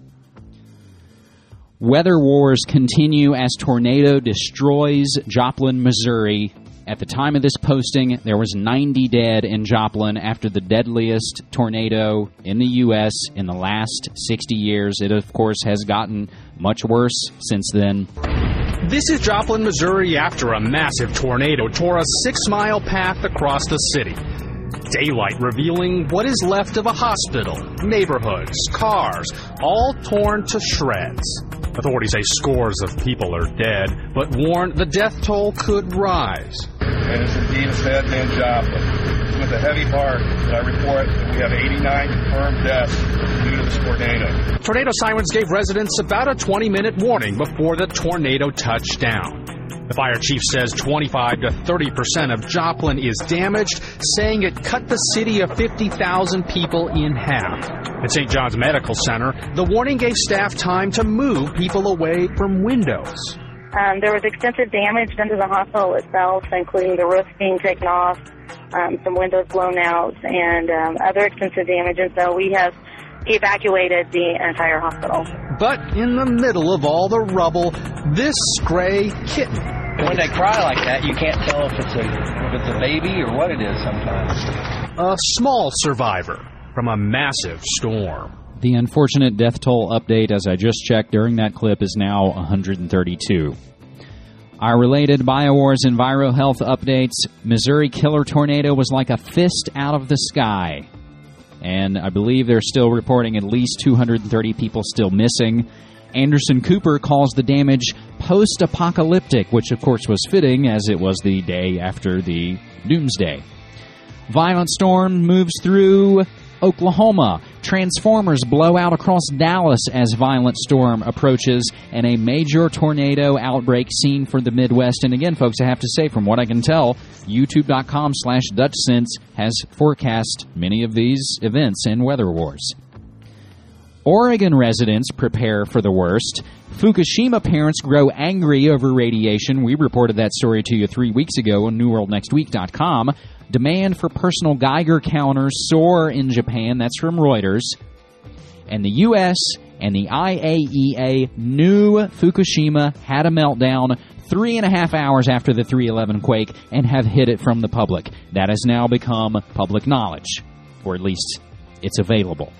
[SPEAKER 10] Weather wars continue as tornado destroys Joplin, Missouri. At the time of this posting, there was ninety dead in Joplin after the deadliest tornado in the U S in the last sixty years. It, of course, has gotten much worse since then.
[SPEAKER 13] This is Joplin, Missouri, after a massive tornado tore a six-mile path across the city. Daylight revealing what is left of a hospital, neighborhoods, cars, all torn to shreds. Authorities say scores of people are dead, but warn the death toll could rise.
[SPEAKER 14] And it's indeed a sad day in Joplin. It's with a heavy heart that I report that we have eighty-nine confirmed deaths due to this tornado.
[SPEAKER 13] Tornado sirens gave residents about a twenty-minute warning before the tornado touched down. The fire chief says twenty-five to thirty percent of Joplin is damaged, saying it cut the city of fifty thousand people in half. At Saint John's Medical Center, the warning gave staff time to move people away from windows.
[SPEAKER 15] Um, there was extensive damage done to the hospital itself, including the roof being taken off, um, some windows blown out, and um, other extensive damage. And so we have evacuated the entire hospital.
[SPEAKER 13] But in the middle of all the rubble, this stray kitten.
[SPEAKER 16] When they cry like that, you can't tell if it's a if it's a baby or what it is sometimes.
[SPEAKER 13] A small survivor from a massive storm.
[SPEAKER 10] The unfortunate death toll update, as I just checked during that clip, is now one hundred thirty-two. Our related BioWars and ViroHealth updates. Missouri killer tornado was like a fist out of the sky. And I believe they're still reporting at least two hundred thirty people still missing. Anderson Cooper calls the damage post-apocalyptic, which of course was fitting as it was the day after the doomsday. Violent storm moves through Oklahoma. Transformers blow out across Dallas as violent storm approaches, and a major tornado outbreak seen for the Midwest. And again, folks, I have to say, from what I can tell, YouTube.com slash DutchSense has forecast many of these events in Weather Wars. Oregon residents prepare for the worst. Fukushima parents grow angry over radiation. We reported that story to you three weeks ago on New World Next Week dot com. Demand for personal Geiger counters soar in Japan. That's from Reuters. And the U S and the I A E A knew Fukushima had a meltdown three and a half hours after the three eleven quake and have hid it from the public. That has now become public knowledge, or at least it's available.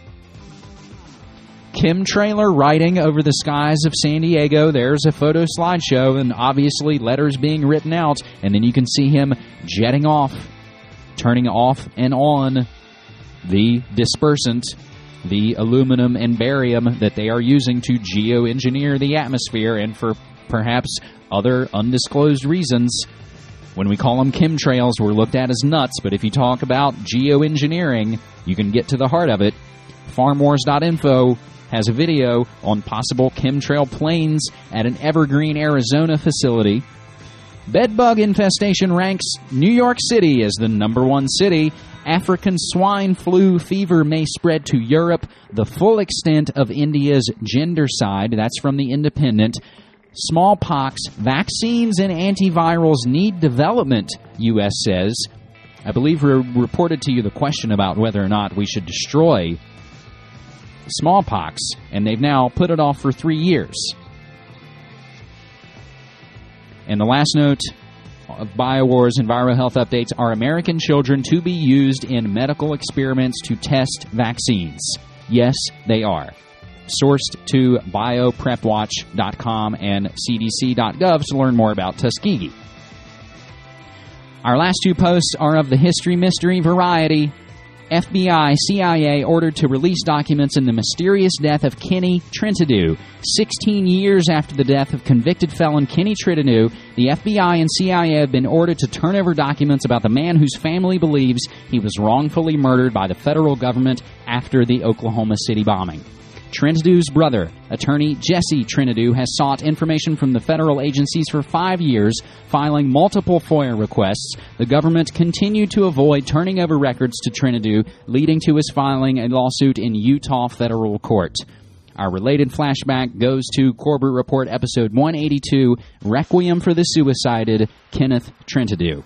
[SPEAKER 10] Chemtrailer riding over the skies of San Diego. There's a photo slideshow and obviously letters being written out, and then you can see him jetting off, turning off and on the dispersant, the aluminum and barium that they are using to geoengineer the atmosphere, and for perhaps other undisclosed reasons. When we call them chemtrails, we're looked at as nuts, but if you talk about geoengineering, you can get to the heart of it. farm wars dot info has a video on possible chemtrail planes at an Evergreen, Arizona facility. Bedbug infestation ranks New York City as the number one city. African swine flu fever may spread to Europe. The full extent of India's gendercide. That's from The Independent. Smallpox, vaccines, and antivirals need development, U S says. I believe we reported to you the question about whether or not we should destroy smallpox, and they've now put it off for three years. And the last note, of BioWars and Viral Health Updates are American children to be used in medical experiments to test vaccines. Yes, they are. Sourced to bio prep watch dot com and c d c dot gov to learn more about Tuskegee. Our last two posts are of the history mystery variety. F B I, C I A ordered to release documents in the mysterious death of Kenny Trentadue. Sixteen years after the death of convicted felon Kenny Trentadue, the F B I and C I A have been ordered to turn over documents about the man whose family believes he was wrongfully murdered by the federal government after the Oklahoma City bombing. Trentadue's brother, attorney Jesse Trentadue, has sought information from the federal agencies for five years, filing multiple FOIA requests. The government continued to avoid turning over records to Trentadue, leading to his filing a lawsuit in Utah federal court. Our related flashback goes to Corbett Report episode one eighty-two, Requiem for the Suicided, Kenneth Trentadue.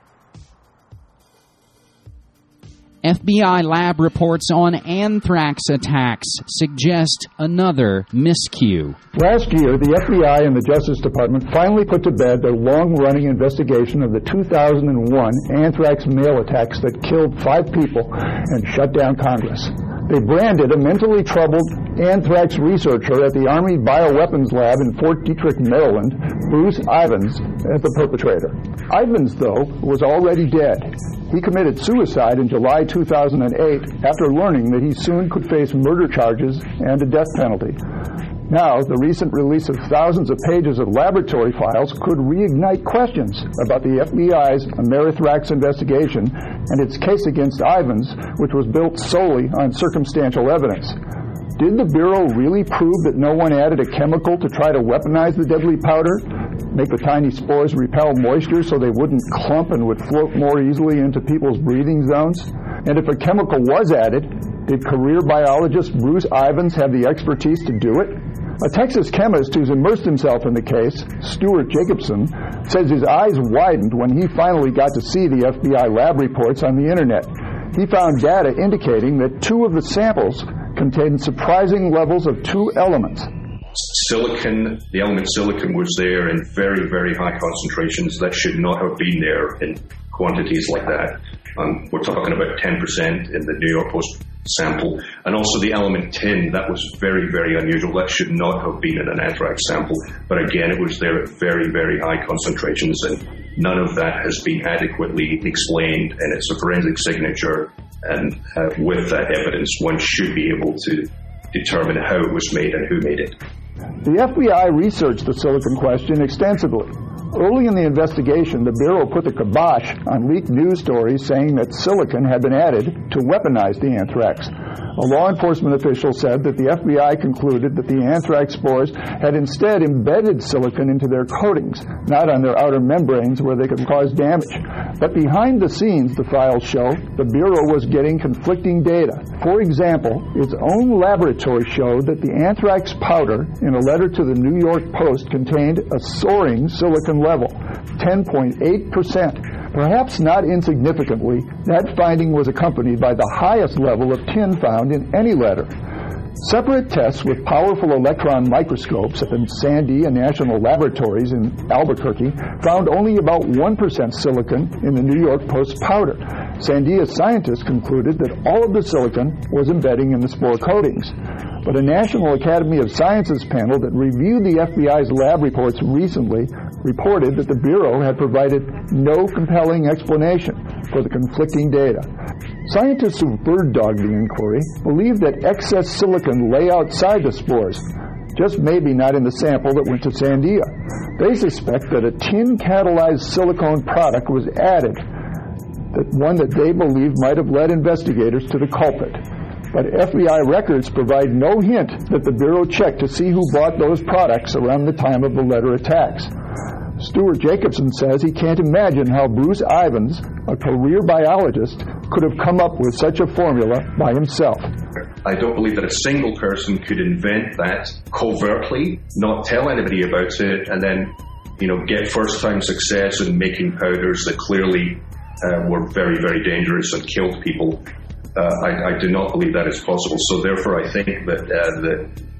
[SPEAKER 10] F B I lab reports on anthrax attacks suggest another miscue.
[SPEAKER 3] Last year, the F B I and the Justice Department finally put to bed their long-running investigation of the two thousand one anthrax mail attacks that killed five people and shut down Congress. They branded a mentally troubled anthrax researcher at the Army Bioweapons Lab in Fort Detrick, Maryland, Bruce Ivins, as the perpetrator. Ivins, though, was already dead. He committed suicide in July two thousand eight after learning that he soon could face murder charges and a death penalty. Now, the recent release of thousands of pages of laboratory files could reignite questions about the F B I's Amerithrax investigation and its case against Ivins, which was built solely on circumstantial evidence. Did the Bureau really prove that no one added a chemical to try to weaponize the deadly powder? Make the tiny spores repel moisture so they wouldn't clump and would float more easily into people's breathing zones? And if a chemical was added, did career biologist Bruce Ivins have the expertise to do it? A Texas chemist who's immersed himself in the case, Stuart Jacobson, says his eyes widened when he finally got to see the F B I lab reports on the internet. He found data indicating that two of the samples contained surprising levels of two elements.
[SPEAKER 11] Silicon, the element silicon was there in very, very high concentrations. That should not have been there in quantities like that. Um, we're talking about ten percent in the New York Post sample. And also the element tin, that was very, very unusual. That should not have been in an anthrax sample. But again, it was there at very, very high concentrations, and none of that has been adequately explained. And it's a forensic signature. And uh, with that evidence, one should be able to determine how it was made and who made it.
[SPEAKER 3] The F B I researched the silicon question extensively. Early in the investigation, the Bureau put the kibosh on leaked news stories saying that silicon had been added to weaponize the anthrax. A law enforcement official said that the F B I concluded that the anthrax spores had instead embedded silicon into their coatings, not on their outer membranes where they could cause damage. But behind the scenes, the files show, the Bureau was getting conflicting data. For example, its own laboratory showed that the anthrax powder in a letter to the New York Post contained a soaring silicon level, ten point eight percent. Perhaps not insignificantly, that finding was accompanied by the highest level of tin found in any letter. Separate tests with powerful electron microscopes at the Sandia National Laboratories in Albuquerque found only about one percent silicon in the New York Post powder. Sandia scientists concluded that all of the silicon was embedding in the spore coatings. But a National Academy of Sciences panel that reviewed the F B I's lab reports recently reported that the Bureau had provided no compelling explanation for the conflicting data. Scientists who bird-dogged the inquiry believe that excess silicon lay outside the spores, just maybe not in the sample that went to Sandia. They suspect that a tin-catalyzed silicone product was added, that one that they believe might have led investigators to the culprit. But F B I records provide no hint that the Bureau checked to see who bought those products around the time of the letter attacks. Stuart Jacobson says he can't imagine how Bruce Ivins, a career biologist, could have come up with such a formula by himself.
[SPEAKER 11] I don't believe that a single person could invent that covertly, not tell anybody about it, and then, you know, get first-time success in making powders that clearly uh, were very, very dangerous and killed people. Uh, I, I do not believe that is possible. So therefore, I think that uh, the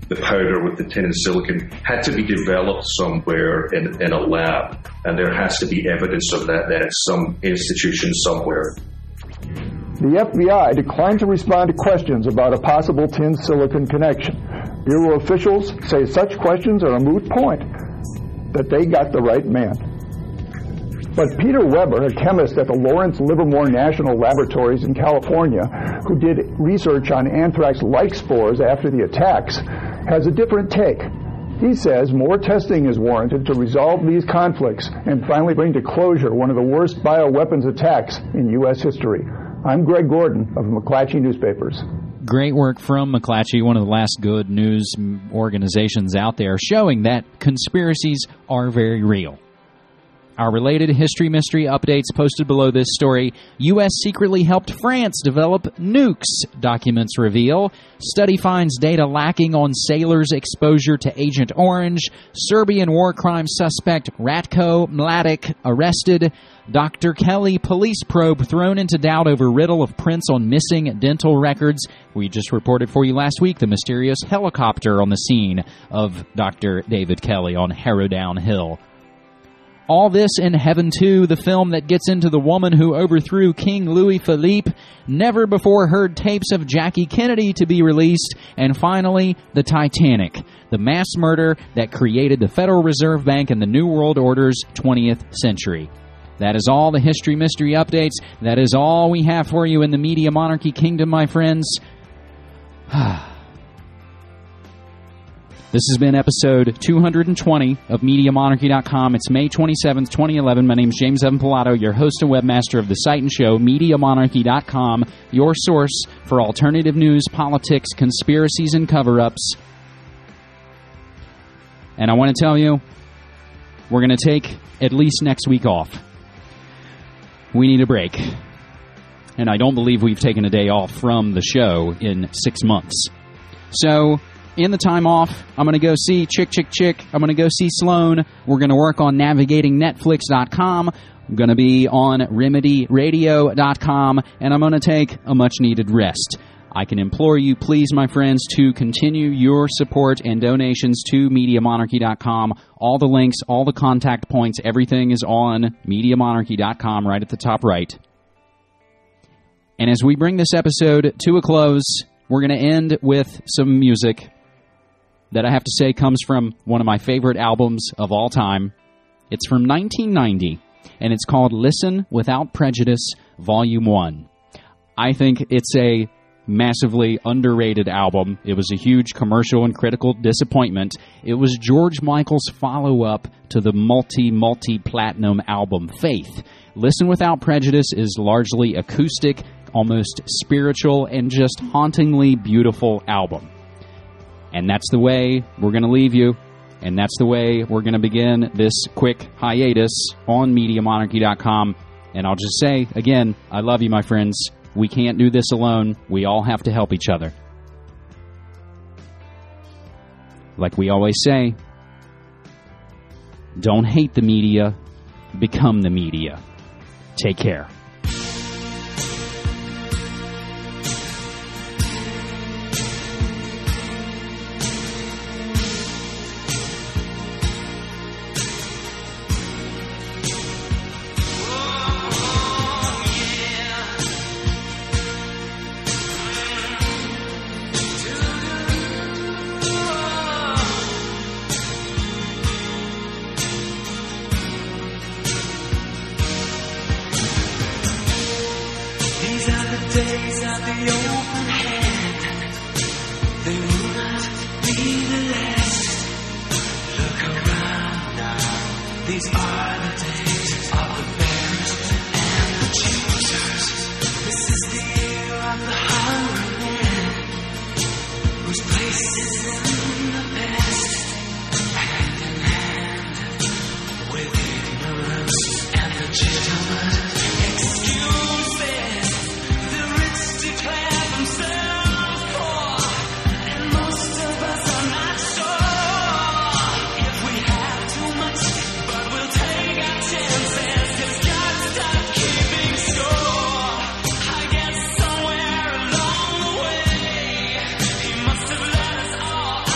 [SPEAKER 11] the powder with the tin and silicon had to be developed somewhere in, in a lab, and there has to be evidence of that then at some institution somewhere.
[SPEAKER 3] The F B I declined to respond to questions about a possible tin-silicon connection. Bureau officials say such questions are a moot point, that they got the right man. But Peter Weber, a chemist at the Lawrence Livermore National Laboratories in California, who did research on anthrax-like spores after the attacks, has a different take. He says more testing is warranted to resolve these conflicts and finally bring to closure one of the worst bioweapons attacks in U S history. I'm Greg Gordon of McClatchy Newspapers.
[SPEAKER 10] Great work from McClatchy, one of the last good news organizations out there, showing that conspiracies are very real. Our related history mystery updates posted below this story. U S secretly helped France develop nukes, documents reveal. Study finds data lacking on sailors' exposure to Agent Orange. Serbian war crime suspect Ratko Mladic arrested. Doctor Kelly police probe thrown into doubt over riddle of prints on missing dental records. We just reported for you last week the mysterious helicopter on the scene of Doctor David Kelly on Harrowdown Hill. All this in Heaven two, the film that gets into the woman who overthrew King Louis Philippe, never before heard tapes of Jackie Kennedy to be released, and finally, the Titanic, the mass murder that created the Federal Reserve Bank and the New World Order's twentieth century. That is all the History Mystery updates. That is all we have for you in the Media Monarchy Kingdom, my friends. This has been episode two hundred twenty of Media Monarchy dot com. It's May twenty-seventh, twenty eleven. My name is James Evan Pilato, your host and webmaster of the site and show, Media Monarchy dot com, your source for alternative news, politics, conspiracies, and cover-ups. And I want to tell you, we're going to take at least next week off. We need a break. And I don't believe we've taken a day off from the show in six months. So, in the time off, I'm going to go see Chick, Chick, Chick. I'm going to go see Sloan. We're going to work on navigating netflix dot com. I'm going to be on remedy radio dot com. And I'm going to take a much-needed rest. I can implore you, please, my friends, to continue your support and donations to Media Monarchy dot com. All the links, all the contact points, everything is on Media Monarchy dot com right at the top right. And as we bring this episode to a close, we're going to end with some music that I have to say comes from one of my favorite albums of all time. It's from nineteen ninety, and it's called Listen Without Prejudice, Volume one. I think it's a massively underrated album. It was a huge commercial and critical disappointment. It was George Michael's follow-up to the multi, multi-platinum album Faith. Listen Without Prejudice is largely acoustic, almost spiritual, and just hauntingly beautiful album. And that's the way we're going to leave you. And that's the way we're going to begin this quick hiatus on Media Monarchy dot com. And I'll just say, again, I love you, my friends. We can't do this alone. We all have to help each other. Like we always say, don't hate the media, become the media. Take care.
[SPEAKER 12] Somewhere along the way, he must have let us all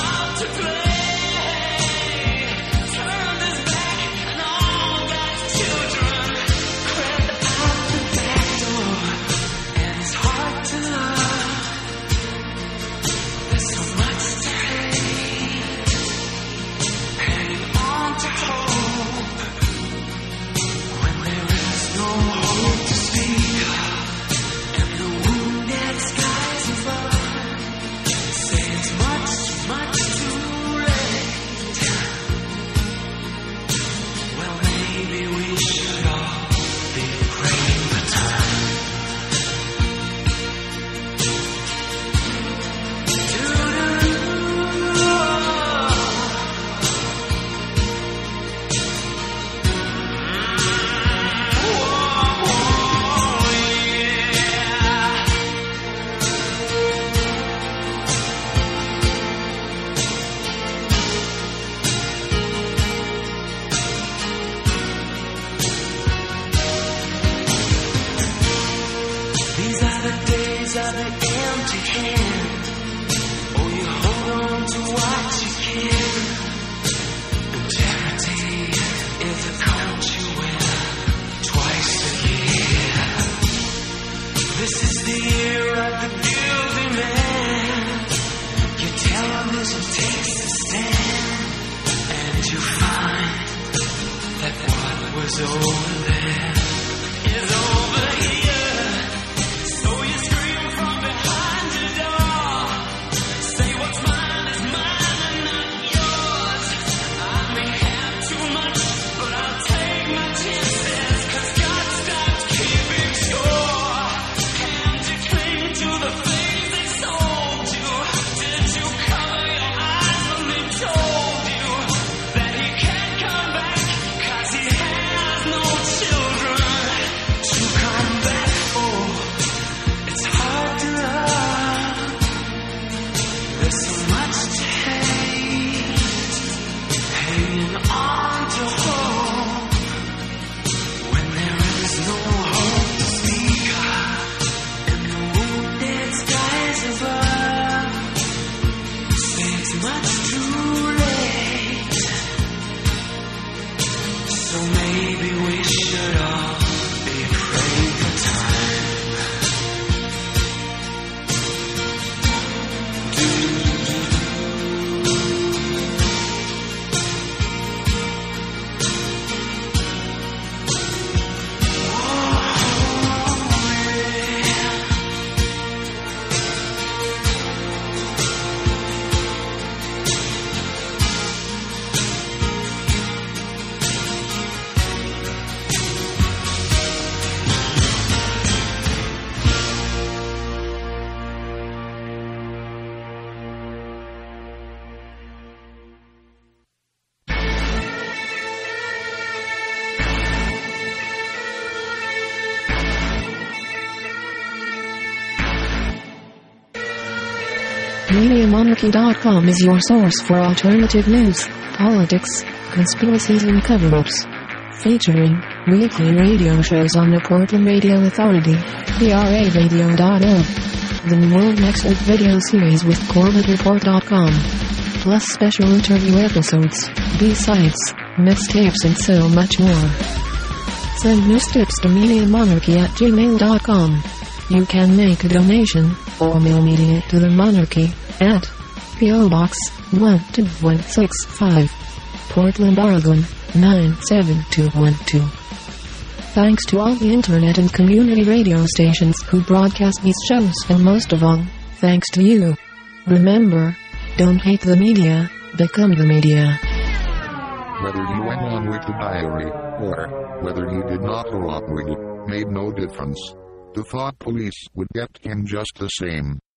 [SPEAKER 12] Media Monarchy dot com is your source for alternative news, politics, conspiracies and cover-ups. Featuring weekly radio shows on the Portland Radio Authority, P R A radio dot org, the World Next Week video series with Corbett Report dot com, plus special interview episodes, B-sides, mixtapes and so much more. Send news tips to Media Monarchy at gmail dot com. You can make a donation or mail media to the Monarchy at P O Box one two one six five, Portland, Oregon nine seven two one two. Thanks to all the internet and community radio stations who broadcast these shows, and most of all, thanks to you. Remember, don't hate the media, become the media.
[SPEAKER 17] Whether you went on with the diary, or whether you did not go up with it, made no difference. The thought police would get him just the same.